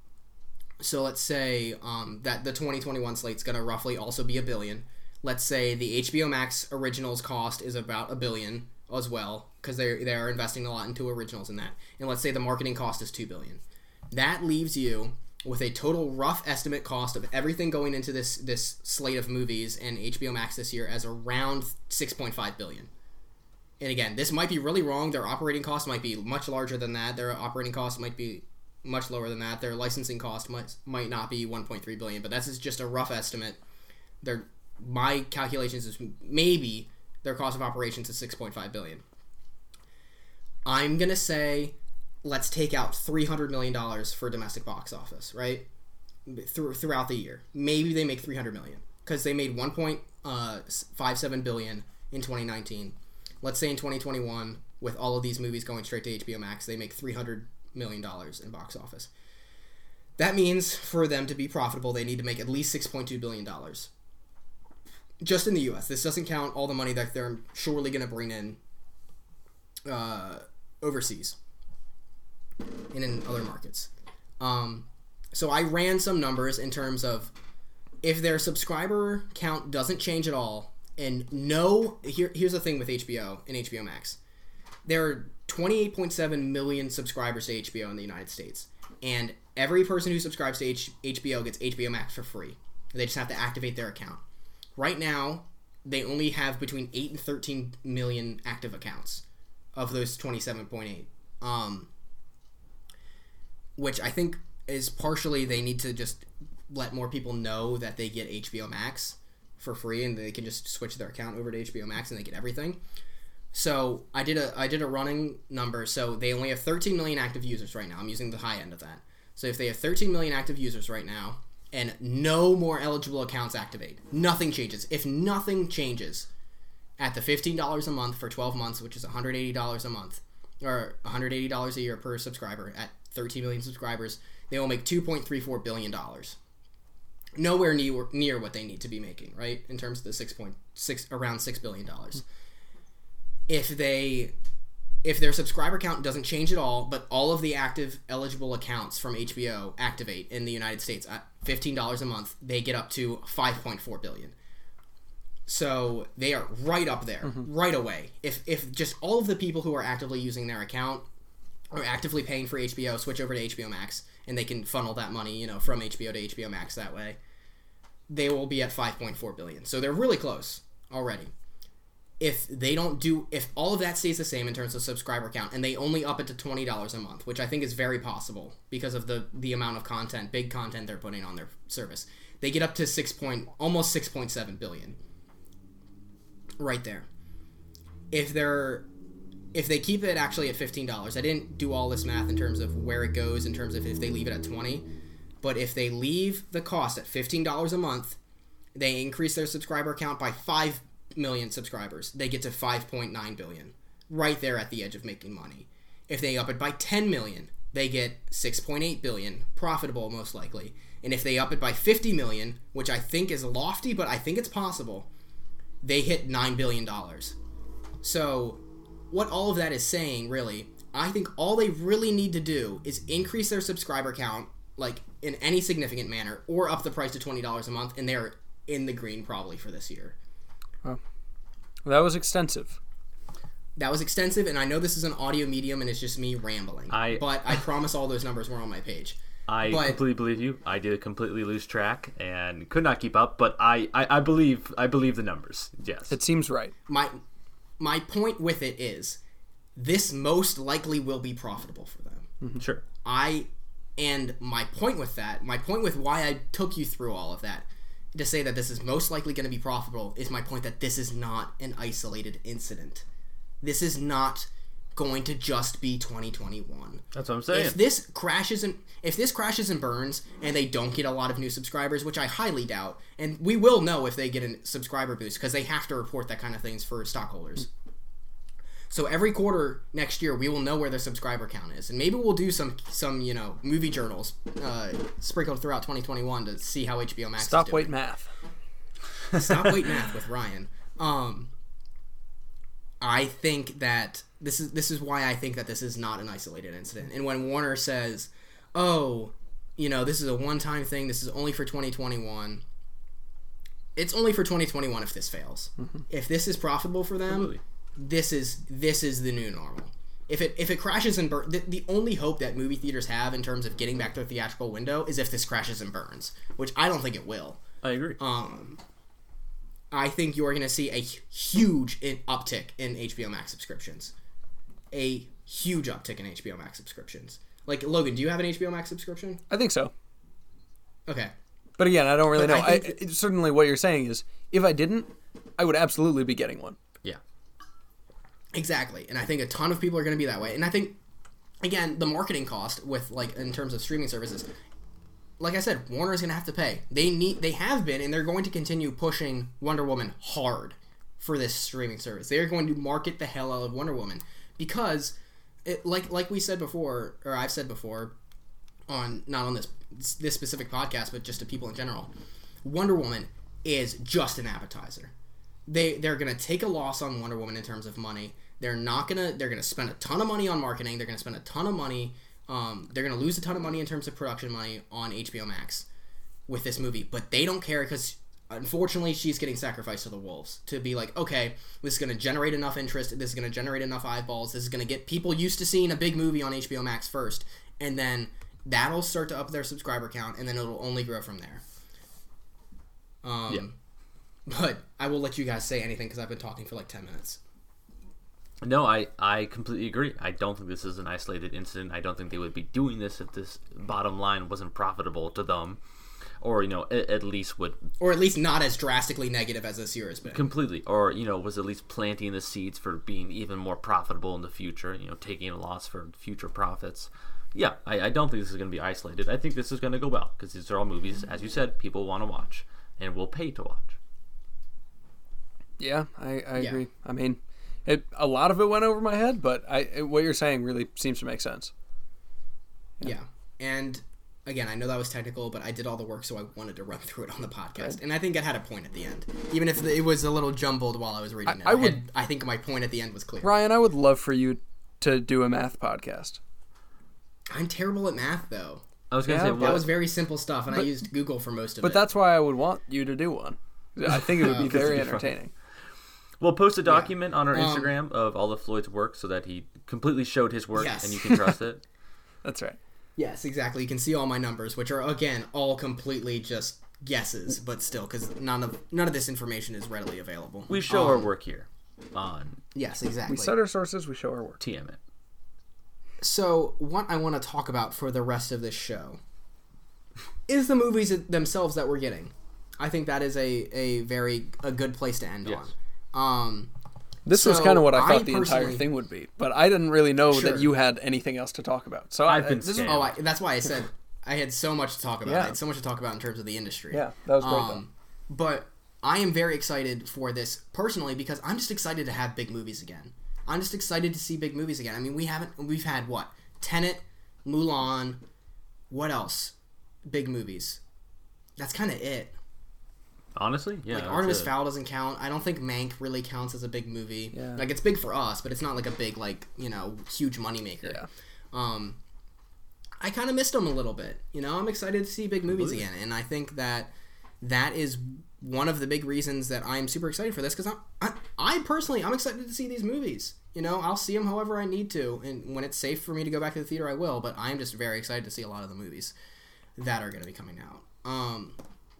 so let's say um, that the twenty twenty-one slate's going to roughly also be a billion. Let's say the H B O Max originals cost is about a billion as well, because they they are investing a lot into originals in that. And let's say the marketing cost is two billion. That leaves you with a total rough estimate cost of everything going into this this slate of movies and H B O Max this year as around six point five billion. And again, this might be really wrong. Their operating cost might be much larger than that. Their operating cost might be much lower than that. Their licensing cost might might not be one point three billion, but that's just a rough estimate. Their my calculations is maybe their cost of operations is six point five billion. I'm going to say let's take out three hundred million dollars for domestic box office, right? Through, throughout the year. Maybe they make three hundred million dollars because they made one point five seven billion dollars in twenty nineteen. Let's say in twenty twenty-one, with all of these movies going straight to H B O Max, they make three hundred million dollars in box office. That means for them to be profitable, they need to make at least six point two billion dollars. Just in the U S. This doesn't count all the money that they're surely going to bring in uh, overseas and in other markets. Um, so I ran some numbers in terms of if their subscriber count doesn't change at all, and no, here, here's the thing with H B O and H B O Max. There are twenty-eight point seven million subscribers to H B O in the United States, and every person who subscribes to H- HBO gets H B O Max for free. They just have to activate their account. Right now, they only have between eight and thirteen million active accounts of those twenty-seven point eight. Um, which I think is partially they need to just let more people know that they get H B O Max for free and they can just switch their account over to H B O Max and they get everything. So I did a I did a running number. So they only have thirteen million active users right now. I'm using the high end of that. So if they have thirteen million active users right now, and no more eligible accounts activate, nothing changes. If nothing changes at the fifteen dollars a month for twelve months, which is one hundred eighty dollars a month, or one hundred eighty dollars a year per subscriber at thirteen million subscribers, they will make two point three four billion dollars. Nowhere near, near what they need to be making, right? In terms of the six point six, around six billion dollars. If they... If their subscriber count doesn't change at all, but all of the active eligible accounts from H B O activate in the United States at fifteen dollars a month, they get up to five point four billion dollars. So they are right up there, mm-hmm. right away. If if just all of the people who are actively using their account or actively paying for H B O switch over to H B O Max, and they can funnel that money, you know, from H B O to H B O Max that way, they will be at five point four billion dollars. So they're really close already. If they don't do, if all of that stays the same in terms of subscriber count, and they only up it to twenty dollars a month, which I think is very possible because of the, the amount of content, big content they're putting on their service, they get up to six point, almost six point seven billion. Right there. If they're, if they keep it actually at fifteen dollars, I didn't do all this math in terms of where it goes in terms of if they leave it at twenty, but if they leave the cost at fifteen dollars a month, they increase their subscriber count by five million subscribers, they get to five point nine billion, right there at the edge of making money. If they up it by ten million, they get six point eight billion, profitable most likely. And if they up it by fifty million, which I think is lofty, but I think it's possible, they hit nine billion dollars. So what all of that is saying, really, I think all they really need to do is increase their subscriber count like in any significant manner, or up the price to twenty dollars a month, and they're in the green probably for this year. Oh. That was extensive. That was extensive, and I know this is an audio medium, and it's just me rambling. I, but I promise all those numbers were on my page. I but, completely believe you. I did completely lose track and could not keep up, but I, I, I believe I believe the numbers. Yes, it seems right. My my point with it is, this most likely will be profitable for them. Mm-hmm. Sure. I and my point with that, my point with why I took you through all of that, to say that this is most likely going to be profitable, is my point that this is not an isolated incident. This is not going to just be twenty twenty-one. That's what I'm saying. If this crashes and if this crashes and burns and they don't get a lot of new subscribers, which I highly doubt, and we will know if they get a subscriber boost because they have to report that kind of things for stockholders. So every quarter next year, we will know where their subscriber count is, and maybe we'll do some some you know movie journals uh, sprinkled throughout twenty twenty-one to see how H B O Max. Stop is doing. wait math. Stop wait math with Ryan. Um, I think that this is this is why I think that this is not an isolated incident. And when Warner says, "Oh, you know, this is a one-time thing. This is only for twenty twenty-one." It's only for twenty twenty-one if this fails. Mm-hmm. If this is profitable for them, Absolutely. this is this is the new normal. If it if it crashes and burns, the, the only hope that movie theaters have in terms of getting back their theatrical window is if this crashes and burns, which I don't think it will. I agree. Um. I think you're going to see a huge in uptick in H B O Max subscriptions. A huge uptick in H B O Max subscriptions. Like, Logan, do you have an H B O Max subscription? I think so. Okay. But again, I don't really but know. I I, it, certainly what you're saying is, if I didn't, I would absolutely be getting one. Yeah. Exactly. And I think a ton of people are going to be that way. And I think, again, the marketing cost with, like, in terms of streaming services, like I said, Warner's going to have to pay. They need, they have been, and they're going to continue pushing Wonder Woman hard for this streaming service. They're going to market the hell out of Wonder Woman because, it, like like we said before, or I've said before, on not on this this specific podcast, but just to people in general, Wonder Woman is just an appetizer. They they're going to take a loss on Wonder Woman in terms of money. They're not gonna. They're going to spend a ton of money on marketing. They're going to spend a ton of money. Um, they're going to lose a ton of money in terms of production money on H B O Max with this movie, but they don't care because, unfortunately, she's getting sacrificed to the wolves to be like, okay, this is going to generate enough interest, this is going to generate enough eyeballs, this is going to get people used to seeing a big movie on H B O Max first, and then that'll start to up their subscriber count, and then it'll only grow from there. Um, yeah. But I will let you guys say anything because I've been talking for like ten minutes. No, I, I completely agree. I don't think this is an isolated incident. I don't think they would be doing this if this bottom line wasn't profitable to them. Or, you know, at, at least would... Or at least not as drastically negative as this year has been. Completely. Or, you know, was at least planting the seeds for being even more profitable in the future. You know, taking a loss for future profits. Yeah, I, I don't think this is going to be isolated. I think this is going to go well. Because these are all movies, as you said, people want to watch. And will pay to watch. Yeah, I, I yeah. agree. I mean... It, a lot of it went over my head, but I it, what you're saying really seems to make sense. Yeah. yeah. And, again, I know that was technical, but I did all the work, so I wanted to run through it on the podcast. Right. And I think it had a point at the end. Even if it was a little jumbled while I was reading I, it. I, would, had, I think my point at the end was clear. Ryan, I would love for you to do a math podcast. I'm terrible at math, though. I was going to yeah, say... That was very simple stuff, and but, I used Google for most of but it. But that's why I would want you to do one. I think it would be very entertaining. We'll post a document yeah. on our um, Instagram of all of Floyd's work so that he completely showed his work yes. and you can trust it. That's right. Yes, exactly. You can see all my numbers, which are, again, all completely just guesses, but still, because none of none of this information is readily available. We show um, our work here on... Yes, exactly. We cite our sources, we show our work. T M it. So, what I want to talk about for the rest of this show is the movies themselves that we're getting. I think that is a, a very a good place to end yes. on. Um, this so was kind of what I thought I the entire thing would be, but I didn't really know sure. that you had anything else to talk about. So I've I, been this is, Oh, I, that's why I said I had so much to talk about. Yeah. I had so much to talk about in terms of the industry. Yeah, that was great. Um, but I am very excited for this personally because I'm just excited to have big movies again. I'm just excited to see big movies again. I mean, we haven't. We've had what? Tenet, Mulan. What else? Big movies. That's kind of it. Honestly, yeah. Like Artemis Fowl doesn't count. I don't think Mank really counts as a big movie. Yeah. Like it's big for us, but it's not like a big like you know huge moneymaker. Yeah. Um, I kind of missed them a little bit. You know, I'm excited to see big movies again, and I think that that is one of the big reasons that I'm super excited for this, because I, I personally, I'm excited to see these movies. You know, I'll see them however I need to, and when it's safe for me to go back to the theater, I will, but I'm just very excited to see a lot of the movies that are going to be coming out. Um,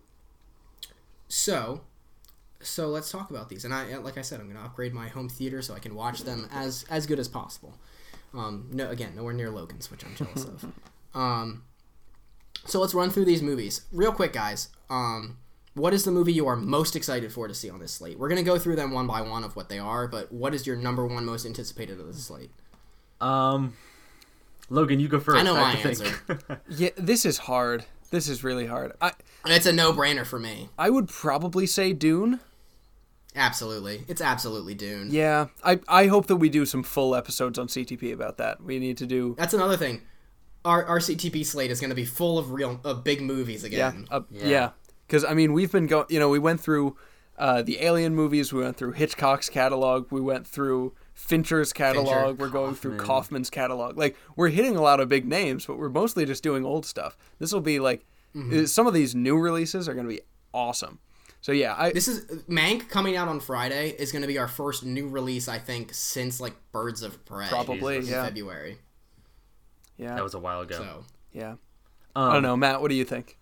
so, so let's talk about these, and I, like I said, I'm going to upgrade my home theater so I can watch them as, as good as possible. Um, no, again, nowhere near Logan's, which I'm jealous of. Um, so let's run through these movies. Real quick, guys. Um, what is the movie you are most excited for to see on this slate? We're going to go through them one by one of what they are, but what is your number one most anticipated of this slate? Um, Logan, you go first. I know my I answer. Yeah, this is hard. This is really hard. I It's a no-brainer for me. I would probably say Dune. Absolutely. It's absolutely Dune. Yeah, I I hope that we do some full episodes on C T P about that. We need to do. That's another thing. Our our C T P slate is going to be full of real of big movies Yeah, again. uh, yeah. Because I mean, we've been going. You know, we went through uh, the Alien movies. We went through Hitchcock's catalog. We went through Fincher's catalog. Fincher, we're going through Kaufman. Kaufman's catalog. Like, we're hitting a lot of big names, but we're mostly just doing old stuff. This will be like Mm-hmm. some of these new releases are going to be awesome. So yeah, I This is Mank coming out on Friday is going to be our first new release, I think, since like Birds of Prey. Probably, in yeah. February. yeah That was a while ago. So yeah. Um, I don't know, Matt. What do you think?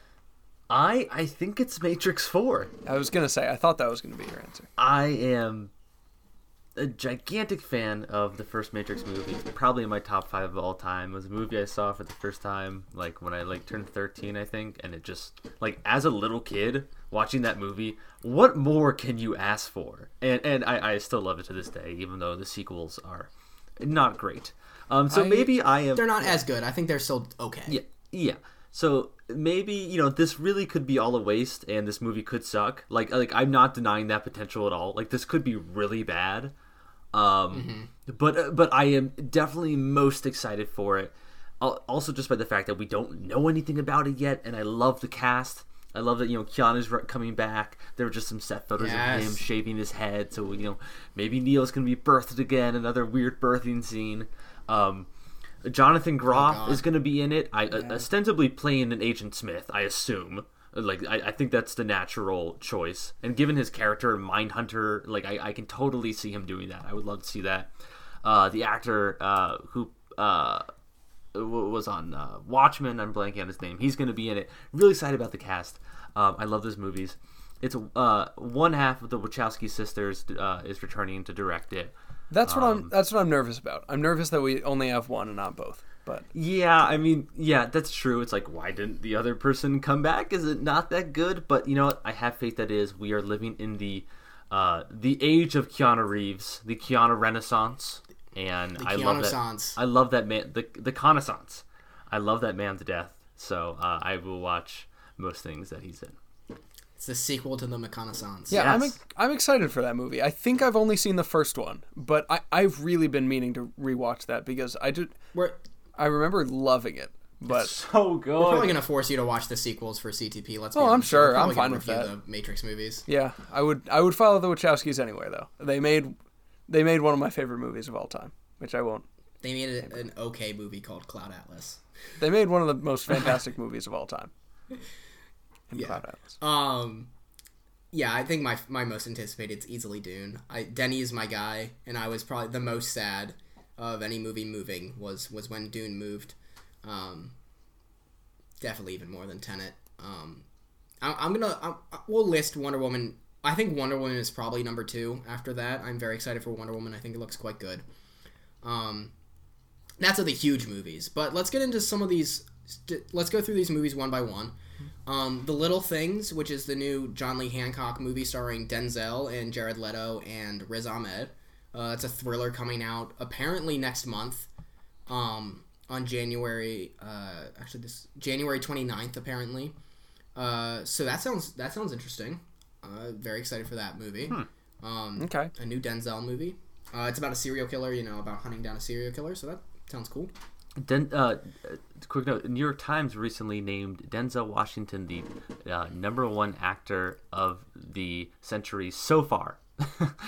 I I think it's Matrix four. I was gonna say I thought that was gonna be your answer. I am a gigantic fan of the first Matrix movie. It's probably in my top five of all time. It was a movie I saw for the first time, like when I like turned thirteen, I think, and it just like as a little kid watching that movie, what more can you ask for? And and I, I still love it to this day, even though the sequels are not great. Um, so I- maybe I am. they're not as good. I think they're still okay. Yeah, yeah. So maybe, you know, this really could be all a waste, and this movie could suck. Like, like I'm not denying that potential at all. Like, this could be really bad. Um, Mm-hmm. but uh, but I am definitely most excited for it. Al- Also, just by the fact that we don't know anything about it yet, and I love the cast. I love that, you know, Keanu's re- coming back. There were just some set photos Yes. of him shaving his head, so you know maybe Neo's gonna be birthed again. Another weird birthing scene. Um, Jonathan Groff God. is going to be in it. I uh, ostensibly playing an Agent Smith, I assume. Like, I, I think that's the natural choice. And given his character, Mindhunter, like, I, I can totally see him doing that. I would love to see that. Uh, the actor uh, who uh, w- was on uh, Watchmen, I'm blanking on his name. He's going to be in it. Really excited about the cast. Um, I love those movies. It's uh, one half of the Wachowski sisters uh, is returning to direct it. That's what Um, I'm. That's what I'm nervous about. I'm nervous that we only have one and not both. But Yeah, I mean, yeah, that's true. It's like, why didn't the other person come back? Is it not that good? But you know what? I have faith that it is. We are living in the uh, the age of Keanu Reeves, the Keanu Renaissance, and The I love that. Keanu-sance. I love that man, the the Renaissance. I love that man to death. So uh, I will watch most things that he's in. It's the sequel to the McConaissance. yeah, I'm Yes. I'm excited for that movie. I think I've only seen the first one, but I I've really been meaning to rewatch that because I did We're, I remember loving it. But So good. we're probably going to force you to watch the sequels for C T P. Let's be Oh, I'm honest. sure. We're probably I'm fine gonna with review that. the Matrix movies. yeah, I would I would follow the Wachowskis anyway though. They made they made one of my favorite movies of all time, which I won't. They made a, an okay movie called Cloud Atlas. They made one of the most fantastic movies of all time. In Yeah. Cloud Atlas. Um, yeah, I think my my most anticipated is easily Dune. I Denny is my guy, and I was probably the most sad of any movie moving was was when Dune moved. Um, definitely even more than Tenet. Um, I, I'm gonna I, I- we'll list Wonder Woman. I think Wonder Woman is probably number two. After that, I'm very excited for Wonder Woman. I think it looks quite good. Um, that's of the huge movies, but let's get into some of these. Let's go through these movies one by one. Um, The Little Things, which is the new John Lee Hancock movie starring Denzel and Jared Leto and Riz Ahmed. Uh, it's a thriller coming out apparently next month, um, on January. Uh, actually, this January twenty-ninth, apparently. Uh, so that sounds that sounds interesting. Uh, very excited for that movie. Um, Okay. a new Denzel movie. Uh, it's about a serial killer, you know, about hunting down a serial killer. So that sounds cool. Den- uh, quick note: New York Times recently named Denzel Washington the uh, number one actor of the century so far.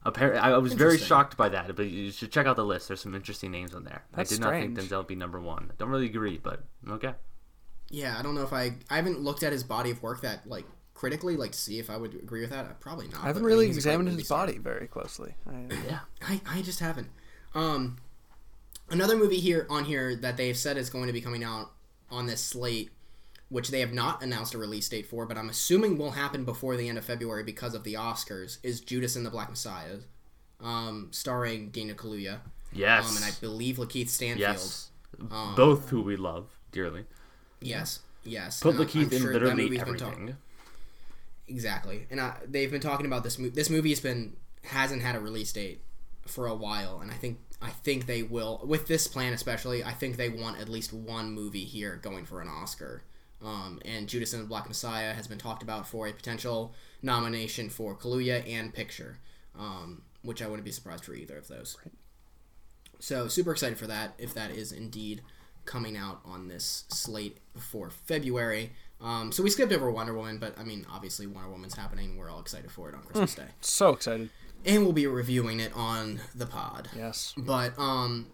Apparently, I was very Interesting. shocked by that, but you should check out the list. There's some interesting names on there. That's I did not think strange. Denzel would be number one. Don't really agree, but okay. Yeah, I don't know if I I haven't looked at his body of work that like critically, like to see if I would agree with that. Probably not. I haven't but, really mean, he's a great examined movie his star. body very closely. I, Yeah. I, I just haven't. Um, another movie here on here that they've said is going to be coming out on this slate, which they have not announced a release date for, but I'm assuming will happen before the end of February because of the Oscars, is Judas and the Black Messiah, um, starring Dana Kaluuya. Yes. Um, and I believe Lakeith Stanfield. yes. Um, Both who we love dearly. Yes. Yes. Put And I'm- Lakeith I'm in sure that literally movie's been everything. talk- Exactly, and I, they've been talking about this movie. This movie's been hasn't had a release date for a while, and I think I think they will with this plan especially. I think they want at least one movie here going for an Oscar. Um, and Judas and the Black Messiah has been talked about for a potential nomination for Kaluuya and Picture, um, which I wouldn't be surprised for either of those. Right. So super excited for that if that is indeed coming out on this slate for February. Um, so we skipped over Wonder Woman, but I mean, obviously Wonder Woman's happening. We're all excited for it on Christmas Day, so excited. and we'll be reviewing it on the pod. Yes. But um,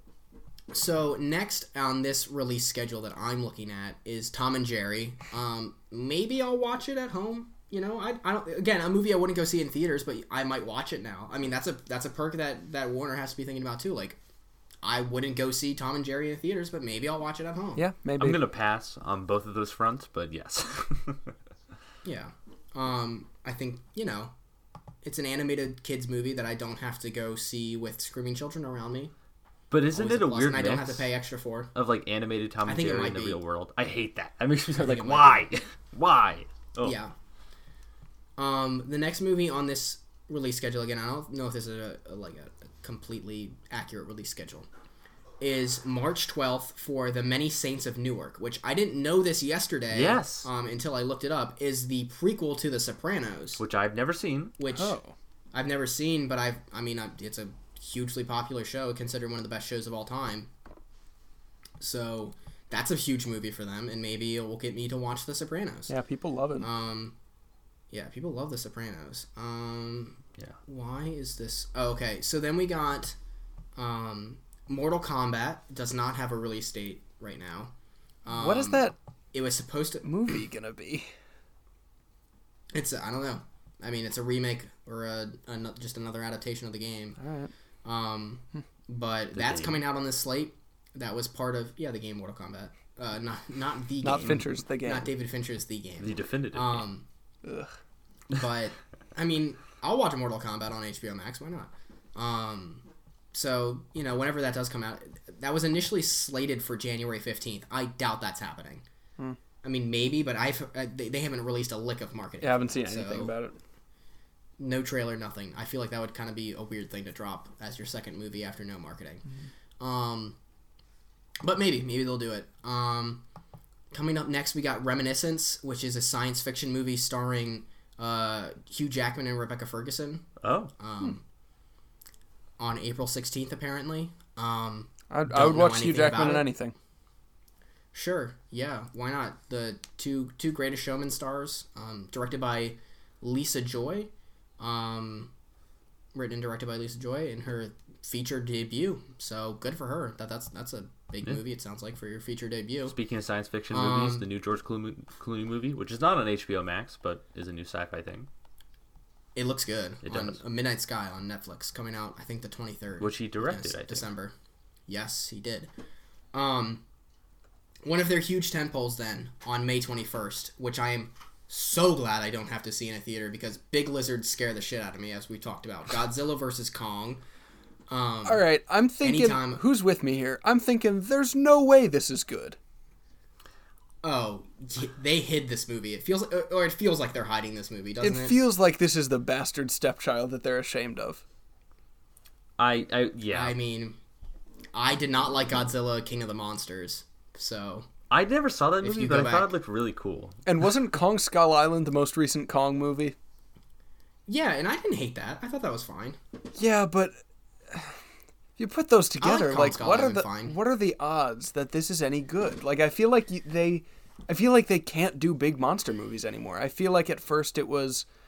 so next on this release schedule that I'm looking at is Tom and Jerry. Um, maybe I'll watch it at home. You know, I, I don't. Again, a movie I wouldn't go see in theaters, but I might watch it now. I mean, that's a that's a perk that that Warner has to be thinking about too. Like, I wouldn't go see Tom and Jerry in theaters, but maybe I'll watch it at home. Yeah, maybe. I'm going to pass on both of those fronts, but yes. Yeah. Um, I think, you know, it's an animated kids movie that I don't have to go see with screaming children around me. But isn't Always it a plus, weird and I don't have mix to pay extra for. of like animated Tom I and think it Jerry might in the be. real world? I hate that. That makes me sound like, it why? might Why? Oh. Yeah. Um, the next movie on this release schedule, again, I don't know if this is a, a like a, a completely accurate release schedule, is March twelfth for The Many Saints of Newark, which I didn't know this yesterday. Yes. Um, until I looked it up, is the prequel to The Sopranos, Which I've never seen. which Oh. I've never seen, but I've, I mean, I, it's a hugely popular show, considered one of the best shows of all time. So that's a huge movie for them, and maybe it will get me to watch The Sopranos. Yeah, people love it. Um, yeah, people love The Sopranos. Um, Yeah. why is this? Oh, okay, so then we got um, Mortal Kombat does not have a release date right now. Um, what is that It was supposed to. movie gonna be? It's I don't know. I mean, it's a remake or a, a just another adaptation of the game. All right. Um, but that's game. coming out on this slate. That was part of yeah the game Mortal Kombat. Uh, not not the Not game. Fincher's the game. Not David Fincher's the game. The definitive. game. Um, Ugh. but I mean, I'll watch Mortal Kombat on H B O Max. Why not? Um, so you know, whenever that does come out, that was initially slated for January fifteenth. I doubt that's happening. Hmm. I mean, maybe, but I've uh, they, they haven't released a lick of marketing. Yeah, I haven't seen So, anything about it. No trailer, nothing. I feel like that would kind of be a weird thing to drop as your second movie after no marketing. Mm-hmm. Um, but maybe, maybe they'll do it. Um, coming up next, we got Reminiscence, which is a science fiction movie starring uh, Hugh Jackman and Rebecca Ferguson. oh. Um, on April sixteenth, apparently. Um, I'd, don't I would know watch Hugh anything Jackman about in it. anything. Sure, yeah, why not? The two two Greatest Showman stars, um, directed by Lisa Joy, um, written and directed by Lisa Joy in her feature debut. So good for her. That that's that's a big Yeah. movie. It sounds like for your feature debut. Speaking of science fiction Um, movies, the new George Clooney, Clooney movie, which is not on H B O Max, but is a new sci-fi thing, It looks good. It on does. A Midnight Sky on Netflix, coming out I think the twenty third. which he directed, I think. December. Yes, he did. Um, one of their huge tentpoles then on May twenty-first, which I am so glad I don't have to see in a theater because big lizards scare the shit out of me, as we talked about. Godzilla versus Kong. Um, All right, I'm thinking. Anytime- Who's with me here? I'm thinking. There's no way this is good. Oh, y- they hid this movie. It feels, or it feels like they're hiding this movie, doesn't It it? feels like this is the bastard stepchild that they're ashamed of. I, I yeah. I mean, I did not like Godzilla King of the Monsters, so I never saw that If movie, you but go I thought back- it looked really cool. And wasn't Kong Skull Island the most recent Kong movie? yeah, and I didn't hate that. I thought that was fine. Yeah, but if you put those together, Kong like Skull what are Island the fine. what are the odds that this is any good? Like I feel like you, they, I feel like they can't do big monster movies anymore. I feel like at first it was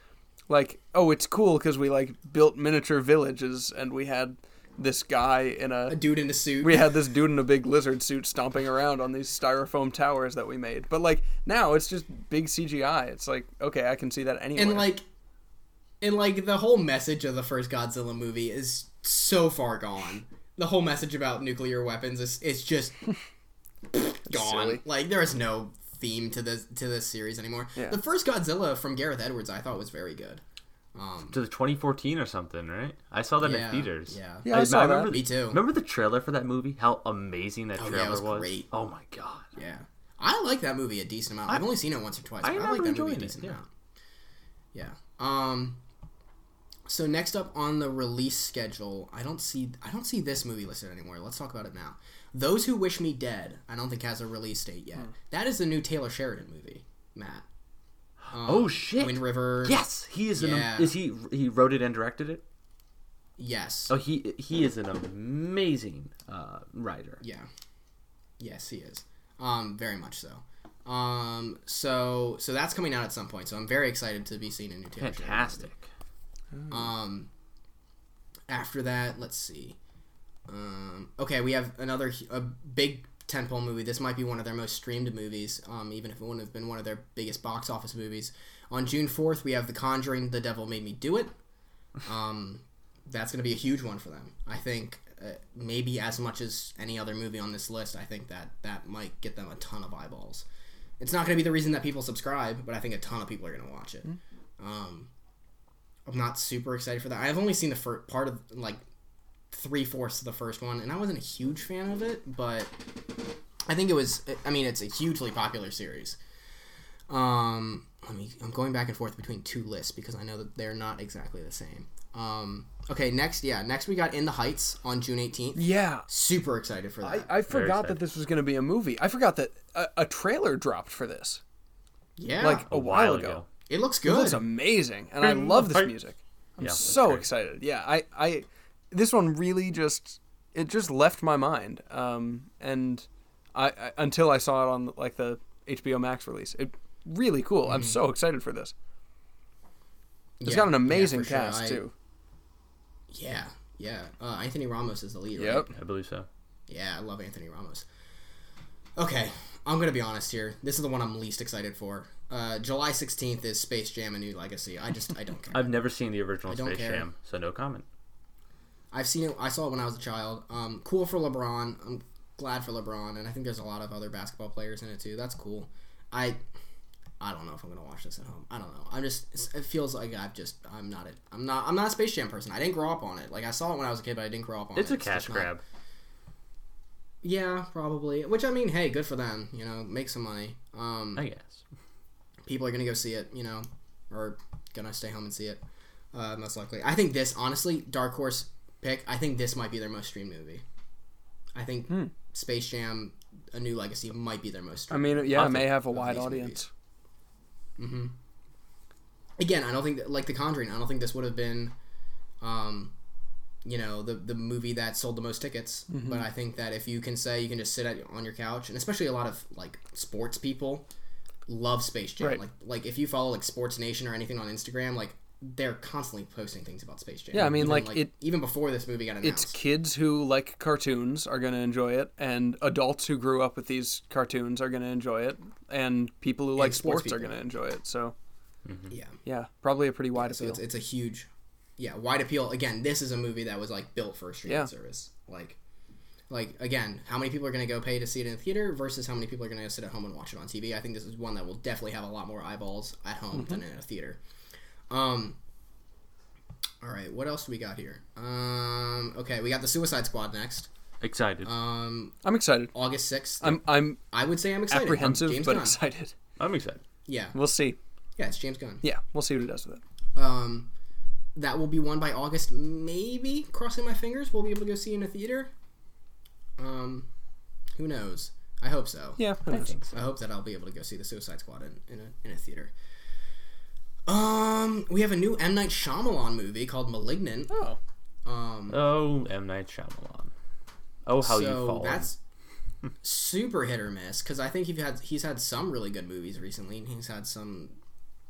like, oh, it's cool because we like built miniature villages and we had this guy in a, A dude in a suit. we had this dude in a big lizard suit stomping around on these styrofoam towers that we made. But like now it's just big C G I. It's like, okay, I can see that anywhere. And like, and like the whole message of the first Godzilla movie is so far gone. The whole message about nuclear weapons is it's just gone. silly. Like there is no theme to this to this series anymore. Yeah. The first Godzilla from Gareth Edwards I thought was very good. Um, To the twenty fourteen or something, right? I saw that yeah, in theaters. Yeah. Yeah, I saw that. remember, Me too. Remember the trailer for that movie? How amazing that Oh, yeah, it trailer was was. great. Oh my god. Yeah. I like that movie a decent amount. I've only seen it once or twice, I but I, like remember that movie a enjoying it, decent yeah. amount. Yeah. Um so next up on the release schedule, I don't see I don't see this movie listed anymore. Let's talk about it now. Those Who Wish Me Dead, I don't think has a release date yet. That is the new Taylor Sheridan movie, Matt. Um, Oh shit. Wind River. Yes, he is Yeah. an is he he wrote it and directed it? Yes. Oh, he he is an amazing uh, writer. Yeah. Yes, he is. Um, very much so. Um, so so that's coming out at some point. So I'm very excited to be seeing a new Taylor Sheridan Fantastic. movie. Um, after that, let's see. Um, okay, we have another hu- a big tentpole movie. This might be one of their most streamed movies, um, even if it wouldn't have been one of their biggest box office movies. On June fourth, we have The Conjuring: The Devil Made Me Do It. Um, that's going to be a huge one for them. I think uh, maybe as much as any other movie on this list, I think that that might get them a ton of eyeballs. It's not going to be the reason that people subscribe, but I think a ton of people are going to watch it. Um, I'm not super excited for that. I've only seen the first part of, like, three-fourths of the first one, and I wasn't a huge fan of it, but I think it was, I mean, it's a hugely popular series. Um, let me, I'm going back and forth between two lists because I know that they're not exactly the same. Um, okay, next, yeah, next we got In the Heights on June eighteenth. Yeah. Super excited for I, that. I forgot excited. that this was going to be a movie. I forgot that a, a trailer dropped for this yeah, like a, while ago. it looks It good. looks amazing, and I love this music. I'm Yeah, it's so great. excited. Yeah, I, I, this one really just, it just left my mind. Um, and I, I until I saw it on like the H B O Max release, it really cool. I'm so excited for this. It's Yeah, got an yeah, amazing for sure. cast I- too. Yeah, yeah. Uh, Anthony Ramos is the lead, right? Yep. I believe so. Yeah, I love Anthony Ramos. Okay, I'm gonna be honest here. This is the one I'm least excited for. Uh, July sixteenth is Space Jam: A New Legacy. I just I don't care. I've never seen the original I don't Space care. Jam, so no comment. I've seen it. I saw it when I was a child. Um, cool for LeBron. I'm glad for LeBron, and I think there's a lot of other basketball players in it too. That's cool. I I don't know if I'm gonna watch this at home. I don't know. I'm just. It feels like I've just. I'm not it. I'm not. I'm not a Space Jam person. I didn't grow up on it. Like I saw it when I was a kid, but I didn't grow up on It's it. a cash just not- grab. Yeah, probably. Which I mean, hey, good for them. You know, make some money. Um, I guess. people are gonna go see it. You know, or gonna stay home and see it. Uh, most likely. I think this, honestly, dark horse pick. I think this might be their most streamed movie. I think Hmm. Space Jam: A New Legacy might be their most I streamed. mean, yeah, I'll it may think have a of wide these audience. hmm Again, I don't think that, like The Conjuring. I don't think this would have been, um, you know, the the movie that sold the most tickets. Mm-hmm. But I think that if you can say you can just sit at, on your couch, and especially a lot of like sports people love Space Jam. Right. Like like if you follow like Sports Nation or anything on Instagram, like they're constantly posting things about Space Jam. Yeah, I mean, Even, like, it- even before this movie got announced. It's kids who like cartoons are going to enjoy it, and adults who grew up with these cartoons are going to enjoy it, and people who like sports sports, are people. going to enjoy it. So, yeah. yeah, probably a pretty wide So appeal. it's, it's a huge, yeah, wide appeal. Again, this is a movie that was like built for a streaming Yeah. service. Like, like again, how many people are going to go pay to see it in the theater versus how many people are going to sit at home and watch it on T V? I think this is one that will definitely have a lot more eyeballs at home Mm-hmm. than in a theater. Um. All right, what else do we got here? Um. Okay, we got the Suicide Squad next. Excited. Um. I'm excited. August sixth. I'm I'm I would say I'm excited. apprehensive, Um, James but Gunn. excited. I'm excited. Yeah. We'll see. Yeah, it's James Gunn. Yeah, we'll see what he does with it. Um, that will be one by August. Maybe, crossing my fingers, we'll be able to go see it in a theater. Um, who knows? I hope so. Yeah, who I knows? think so. I hope that I'll be able to go see the Suicide Squad in, in a in a theater. Um, we have a new M Night Shyamalan movie called *Malignant*. Oh, Um, Oh, M. Night Shyamalan. Oh, how you so fall. that's super hit or miss because I think he's had he's had some really good movies recently, and he's had some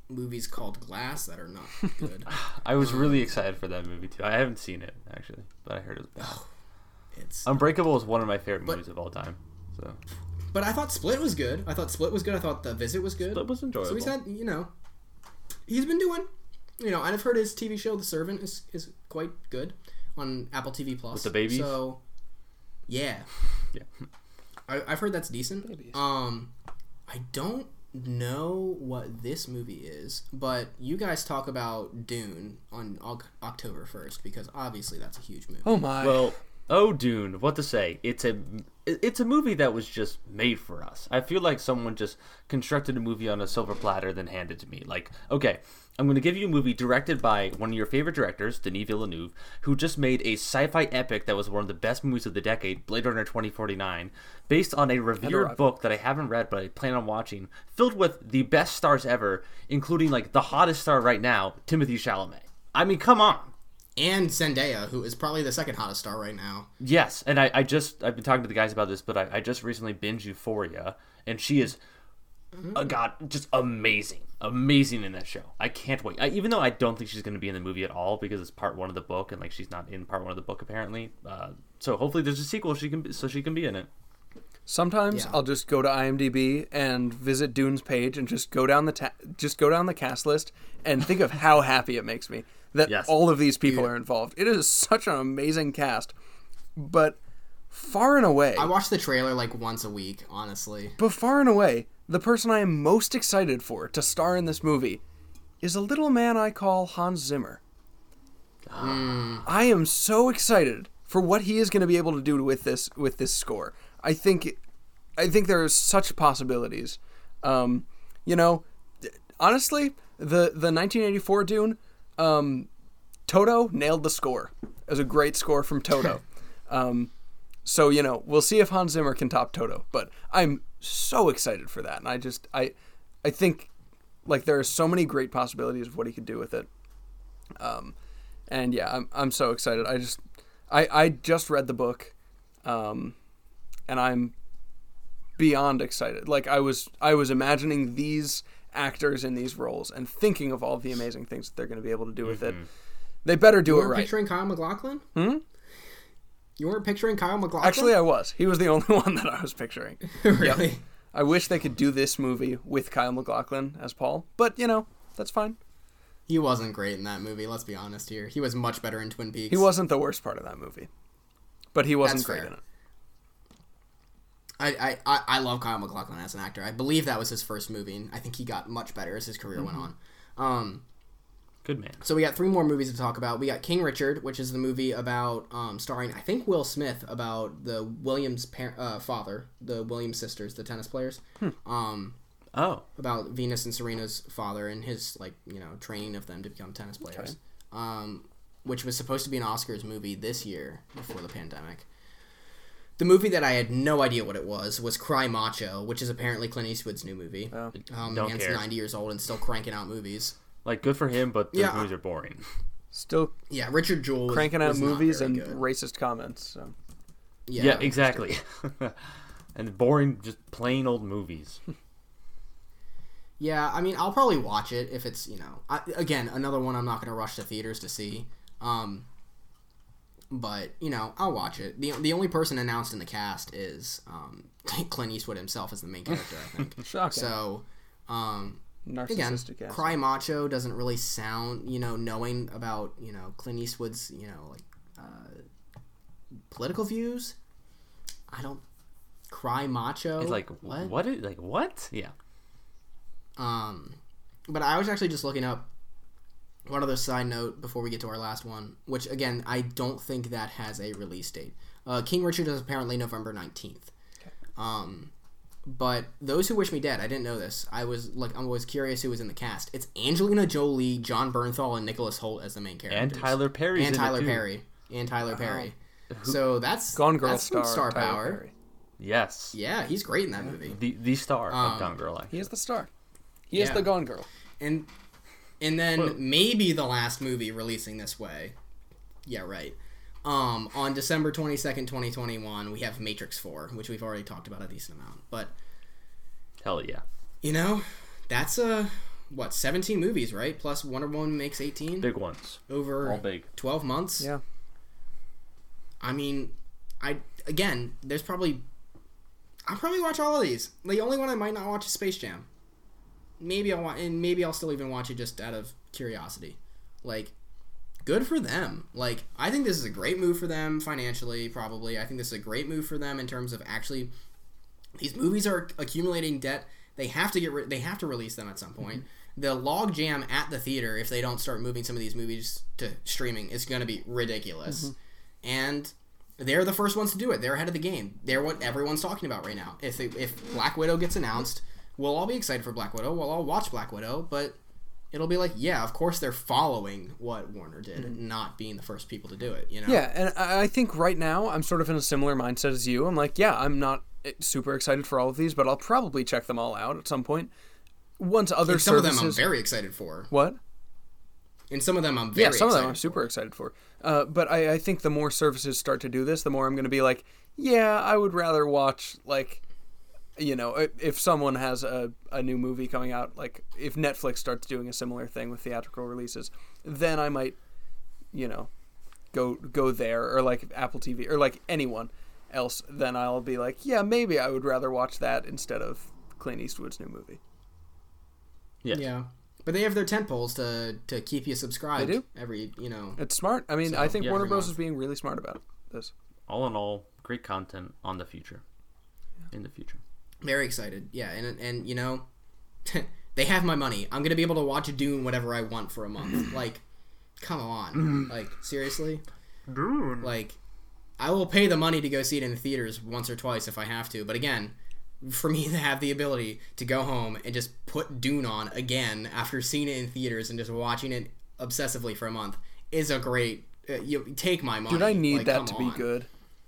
movies called Glass that are not good. I was really excited for that movie too. I haven't seen it actually, but I heard it was bad. It's Unbreakable is one of my favorite But- movies of all time. So But I thought Split was good. I thought Split was good. I thought The Visit was good. Split was enjoyable. So he's had, you know, he's been doing, you know, and I've heard his T V show The Servant is, is quite good on Apple T V Plus. With the babies? So, yeah. Yeah. I, I've heard that's decent. Babies. Um, I don't know what this movie is, but you guys talk about Dune on Oc- October first because obviously that's a huge movie. Oh my. Well, oh Dune, what to say? It's a it's a movie that was just made for us. I feel like someone just constructed a movie on a silver platter then handed it to me. Like, okay, I'm going to give you a movie directed by one of your favorite directors, Denis Villeneuve, who just made a sci-fi epic that was one of the best movies of the decade, Blade Runner twenty forty-nine, based on a revered Arrival. book that I haven't read but I plan on watching, filled with the best stars ever, including like the hottest star right now, Timothée Chalamet. I mean, come on. And Zendaya, who is probably the second hottest star right now. Yes, and I, I just I've been talking to the guys about this, but I, I just recently binged Euphoria, and she is, uh, God, just amazing, amazing in that show. I can't wait. I, even though I don't think she's going to be in the movie at all because it's part one of the book, and like she's not in part one of the book apparently. Uh, so hopefully there's a sequel she can so she can be in it. Sometimes Yeah. I'll just go to IMDb and visit Dune's page and just go down the ta- just go down the cast list and think of how happy it makes me that Yes. all of these people Dude. are involved. It is such an amazing cast, but far and away, I watch the trailer like once a week, honestly. but far and away, the person I am most excited for to star in this movie is a little man I call Hans Zimmer. I am so excited for what he is going to be able to do with this with this score. I think, I think there are such possibilities. Um, you know, honestly, the the nineteen eighty-four Dune, um, Toto nailed the score. It was a great score from Toto. um, so you know, we'll see if Hans Zimmer can top Toto. But I'm so excited for that, and I just I, I think, like there are so many great possibilities of what he could do with it. Um, and yeah, I'm I'm so excited. I just I I just read the book, um, and I'm beyond excited. Like I was I was imagining these actors in these roles and thinking of all the amazing things that they're going to be able to do with it. They better do You it weren't right. picturing Kyle MacLachlan? Hmm? You weren't picturing Kyle MacLachlan? Actually, I was. He was the only one that I was picturing. really? I wish they could do this movie with Kyle MacLachlan as Paul, but you know, that's fine. He wasn't great in that movie, let's be honest here. He was much better in Twin Peaks. He wasn't the worst part of that movie, but he wasn't That's great fair. in it. I, I, I I love Kyle MacLachlan as an actor. I believe that was his first movie, and I think he got much better as his career went on. Um, Good man. so we got three more movies to talk about. We got King Richard, which is the movie about um, starring I think Will Smith about the Williams par- uh, father, the Williams sisters, the tennis players. Um, Oh, about Venus and Serena's father and his like you know training of them to become tennis players. Um, which was supposed to be an Oscars movie this year before the pandemic. The movie that I had no idea what it was was Cry Macho, which is apparently Clint Eastwood's new movie. Oh. Um, Don't man's care. ninety years old and still cranking out movies. like good for him, but those Yeah. movies are boring. Still Yeah, Richard Jewell was, cranking out was not movies very and good. racist comments. So. Yeah, Yeah, exactly. And boring, just plain old movies. Yeah, I mean, I'll probably watch it if it's you know I, again another one I'm not going to rush to theaters to see. Um, but you know, I'll watch it. the The only person announced in the cast is um, Clint Eastwood himself as the main character, I think. Shocking. So, um, again, Narcissistic ass. Cry Macho doesn't really sound, you know, knowing about, you know, Clint Eastwood's, you know, like, uh, political views. I don't, Cry Macho. It's like what? what? Is, like what? Yeah. Um, but I was actually just looking up one other side note before we get to our last one, which again, I don't think that has a release date. Uh, King Richard is apparently November nineteenth. Um, but Those Who Wish Me Dead, I didn't know this. I was like, I was curious who was in the cast. It's Angelina Jolie, John Bernthal, and Nicholas Hoult as the main characters. And Tyler Perry's and in Tyler it too. Perry and Tyler Perry. So that's Gone Girl that's some star, star Tyler power. Perry. Yes. Yeah, he's great in that movie. The the star Um, of Gone Girl. Actually. He is the star. He is Yeah. the Gone Girl. And and then Whoa. maybe the last movie releasing this way. Yeah, right. Um, on December twenty-second, twenty twenty-one, we have Matrix four, which we've already talked about a decent amount. But, Hell yeah. you know, that's a what, seventeen movies, right? Plus Wonder Woman makes eighteen. Big ones. Over All big. twelve months. Yeah. I mean, I again, there's probably I'll probably watch all of these. The only one I might not watch is Space Jam. Maybe I'll watch, and maybe I'll still even watch it just out of curiosity. Like, good for them. Like, I think this is a great move for them financially, probably. I think this is a great move for them in terms of actually, these movies are accumulating debt. They have to get, re- they have to release them at some point. Mm-hmm. The log jam at the theater, if they don't start moving some of these movies to streaming, is going to be ridiculous. Mm-hmm. And they're the first ones to do it. They're ahead of the game. They're what everyone's talking about right now. If they, if Black Widow gets announced, we'll all be excited for Black Widow. We'll all watch Black Widow, but it'll be like, yeah, of course they're following what Warner did, mm-hmm. not being the first people to do it. You know? Yeah, and I think right now I'm sort of in a similar mindset as you. I'm like, yeah, I'm not super excited for all of these, but I'll probably check them all out at some point. Once other and some services... of them I'm very excited for. What? And some of them I'm very excited for. Yeah, some of them I'm super for. excited for. Uh, but I, I think the more services start to do this, the more I'm going to be like, yeah, I would rather watch, like, you know, if someone has a, a new movie coming out, like, if Netflix starts doing a similar thing with theatrical releases, then I might, you know, go go there, or, like, Apple T V, or, like, anyone else, then I'll be like, yeah, maybe I would rather watch that instead of Clint Eastwood's new movie. Yes. Yeah. But they have their tentpoles to to keep you subscribed. They do. Every, you know. It's smart. I mean, so, I think yeah, Warner every Bros. month. is being really smart about this. All in all, great content on the future. Yeah. In the future. Very excited. Yeah, and, and you know, they have my money. I'm going to be able to watch Dune whatever I want for a month. Like, come on. Like, seriously? Dune. Like, I will pay the money to go see it in the theaters once or twice if I have to. But again, for me to have the ability to go home and just put Dune on again after seeing it in theaters and just watching it obsessively for a month is a great... Uh, you take my money. Dude, I need like, that to on. be good.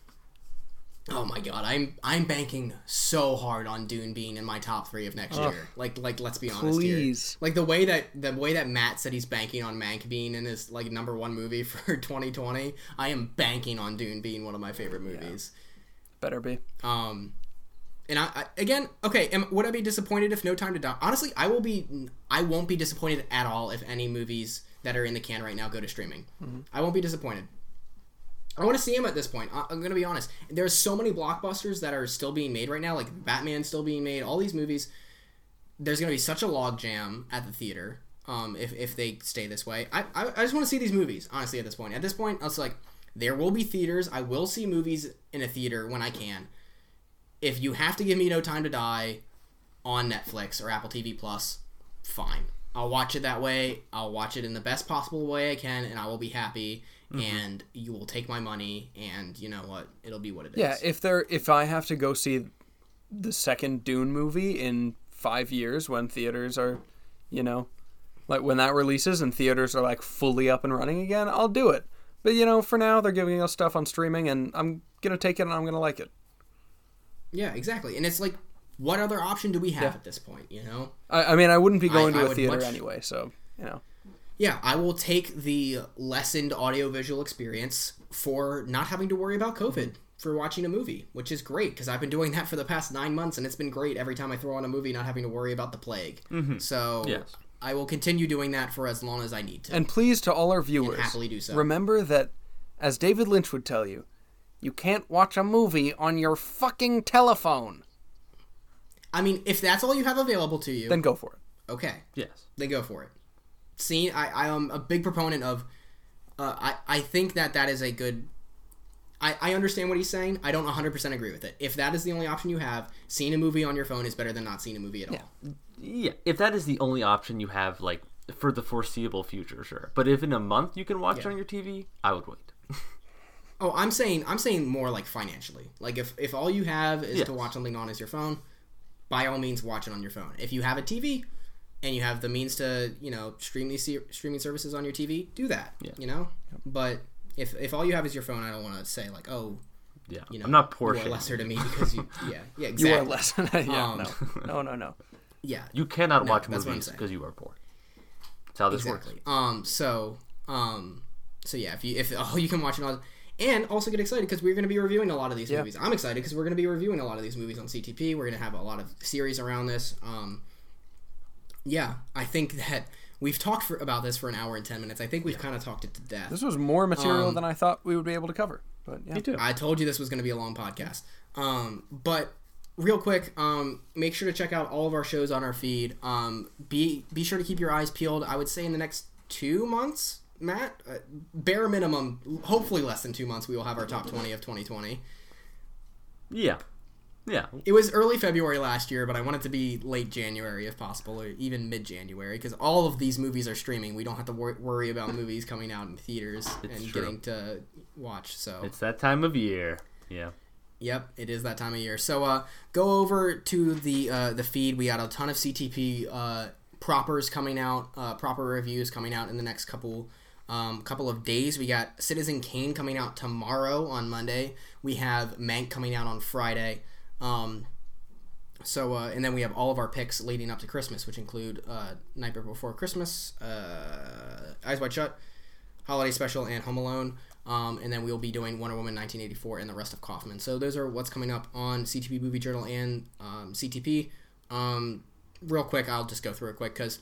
Oh my god, I'm I'm banking so hard on Dune being in my top three of next Oh, year. Like like let's be honest please. here. Like the way that the way that Matt said he's banking on Mank being in his like number one movie for twenty twenty, I am banking on Dune being one of my favorite movies. Yeah. Better be. Um, and I, I again, okay, am, would I be disappointed if No Time to Die? Honestly, I will be. I won't be disappointed at all if any movies that are in the can right now go to streaming. Mm-hmm. I won't be disappointed. I want to see him at this point. I'm going to be honest. There's so many blockbusters that are still being made right now, like Batman's still being made, all these movies. There's going to be such a log jam at the theater um, if, if they stay this way. I, I, I just want to see these movies, honestly, at this point. At this point, I was like, there will be theaters. I will see movies in a theater when I can. If you have to give me No Time to Die on Netflix or Apple T V Plus, fine. I'll watch it that way. I'll watch it in the best possible way I can, and I will be happy. Mm-hmm. And you will take my money, and you know what? It'll be what it yeah, is. Yeah, if there, if I have to go see the second Dune movie in five years when theaters are, you know, like when that releases and theaters are like fully up and running again, I'll do it. But you know, for now they're giving us stuff on streaming, and I'm gonna take it and I'm gonna like it. Yeah, exactly. And it's like, what other option do we have yeah. at this point? You know, I, I mean, I wouldn't be going I, to I a theater much... anyway, so you know. Yeah, I will take the lessened audiovisual experience for not having to worry about COVID for watching a movie, which is great because I've been doing that for the past nine months and it's been great every time I throw on a movie not having to worry about the plague. Mm-hmm. So yes. I will continue doing that for as long as I need to. And please, to all our viewers, happily do so. Remember that, as David Lynch would tell you, you can't watch a movie on your fucking telephone. I mean, if that's all you have available to you... Then go for it. Okay. Yes. Then go for it. See, I, I am a big proponent of, uh, I, I think that that is a good, I, I understand what he's saying. I don't one hundred percent agree with it. If that is the only option you have, seeing a movie on your phone is better than not seeing a movie at yeah. all. Yeah, if that is the only option you have, like, for the foreseeable future, sure. But if in a month you can watch yeah. it on your T V, I would wait. Oh, I'm saying, I'm saying more like financially. Like, if, if all you have is yes. to watch something on is your phone, by all means watch it on your phone. If you have a T V... and you have the means to, you know, stream these streaming services on your T V, do that, yeah. you know? Yep. But if if all you have is your phone, I don't want to say, like, oh, yeah, you know, I'm not poor you are lesser to me because you, yeah, yeah, exactly. You are lesser, yeah, um, no, no, no, no. Yeah. You cannot no, watch movies because you are poor. That's how this exactly. works. Um, so, um, so yeah, if you, if, oh, you can watch it on, and also get excited because we're going to be reviewing a lot of these yeah. movies. I'm excited because we're going to be reviewing a lot of these movies on C T P. We're going to have a lot of series around this, um, yeah, I think that we've talked for, about this for an hour and ten minutes. I think we've yeah. kind of talked it to death. This was more material um, than I thought we would be able to cover. But yeah. Me too. I told you this was going to be a long podcast. Um, but real quick, um, make sure to check out all of our shows on our feed. Um, be be sure to keep your eyes peeled. I would say in the next two months, Matt, uh, bare minimum, hopefully less than two months, we will have our top twenty of twenty twenty. Yeah. Yeah. It was early February last year, but I want it to be late January if possible, or even mid-January, because all of these movies are streaming. We don't have to wor- worry about movies coming out in theaters it's and true. getting to watch. So it's that time of year. Yeah. Yep, it is that time of year. So uh, go over to the uh, the feed. We got a ton of C T P uh, propers coming out, uh, proper reviews coming out in the next couple um, couple of days. We got Citizen Kane coming out tomorrow on Monday. We have Mank coming out on Friday. Um, so, uh, and then we have all of our picks leading up to Christmas, which include, uh, Nightmare Before Christmas, uh, Eyes Wide Shut, Holiday Special, and Home Alone. Um, and then we'll be doing Wonder Woman nineteen eighty-four and the rest of Kaufman. So those are what's coming up on C T P Movie Journal and, um, C T P. Um, real quick, I'll just go through it quick because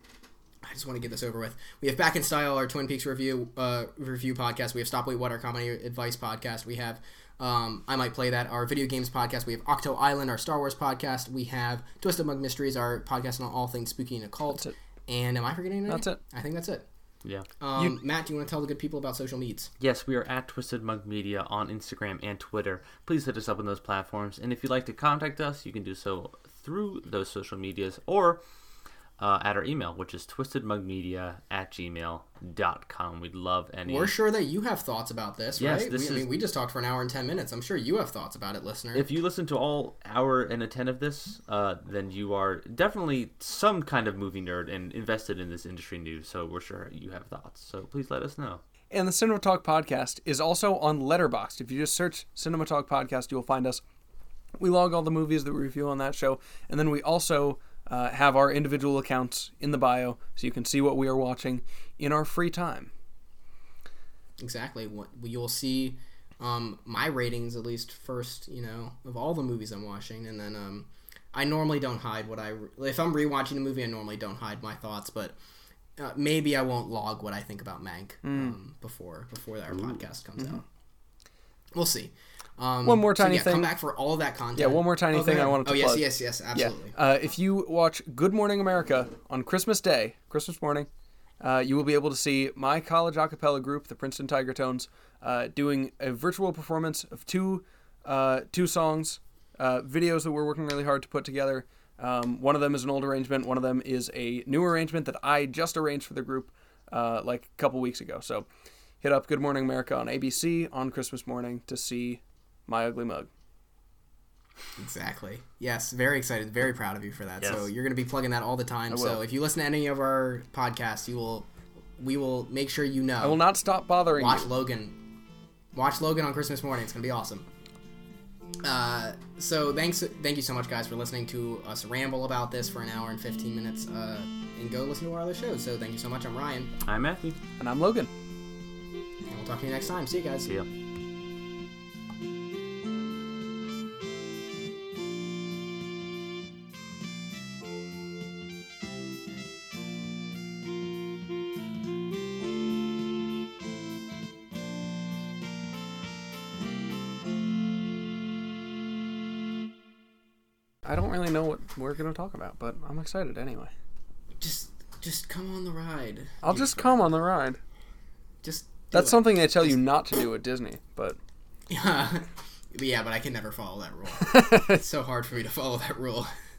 I just want to get this over with. We have Back in Style, our Twin Peaks review, uh, review podcast. We have Stop Wait What, our comedy advice podcast. We have, Um, I Might Play That, our video games podcast. We have Octo Island, our Star Wars podcast. We have Twisted Mug Mysteries, our podcast on all things spooky and occult. That's it. And am I forgetting anything? That's it. I think that's it. Yeah. Um, You- Matt, do you want to tell the good people about social medias? Yes, we are at Twisted Mug Media on Instagram and Twitter. Please hit us up on those platforms. And if you'd like to contact us, you can do so through those social medias or uh, at our email, which is twistedmugmedia at gmail dot com. We'd love any... We're sure that you have thoughts about this, Yes, right? this we, I is- mean, we just talked for an hour and ten minutes. I'm sure you have thoughts about it, listener. If you listen to all hour and a ten of this, uh, then you are definitely some kind of movie nerd and invested in this industry news. So we're sure you have thoughts. So please let us know. And the Cinema Talk podcast is also on Letterboxd. If you just search Cinema Talk podcast, you'll find us. We log all the movies that we review on that show, and then we also uh, have our individual accounts in the bio, so you can see what we are watching in our free time. Exactly. What you'll see, um, my ratings at least first, you know, of all the movies I'm watching, and then um, I normally don't hide what I if I'm rewatching a movie. I normally don't hide my thoughts, but uh, maybe I won't log what I think about Mank um, mm. before before our Ooh. podcast comes mm-hmm. out. We'll see. Um, one more tiny so yeah, thing. Come back for all of that content. Yeah, one more tiny oh, thing I wanted to oh, plug. Oh, yes, yes, yes, absolutely. Yeah. Uh, if you watch Good Morning America on Christmas Day, Christmas morning, uh, you will be able to see my college a cappella group, the Princeton Tiger Tones, uh, doing a virtual performance of two uh, two songs, uh, videos that we're working really hard to put together. Um, one of them is an old arrangement. One of them is a new arrangement that I just arranged for the group uh, like a couple weeks ago. So hit up Good Morning America on A B C on Christmas morning to see My Ugly Mug. Exactly. Yes, very excited, very proud of you for that. Yes. So you're going to be plugging that all the time. So if you listen to any of our podcasts, you will, we will make sure you know. I will not stop bothering Watch you. Logan. Watch Logan on Christmas morning. It's going to be awesome. Uh, so thanks, thank you so much, guys, for listening to us ramble about this for an hour and fifteen minutes. Uh, and go listen to our other shows. So thank you so much. I'm Ryan. I'm Matthew. And I'm Logan. And we'll talk to you next time. See you guys. See ya. I don't really know what we're going to talk about, but I'm excited anyway. Just, just come on the ride. I'll just come on the ride. Just. That's it. something they tell just... you not to do at Disney, but. Yeah, yeah, but I can never follow that rule. It's so hard for me to follow that rule.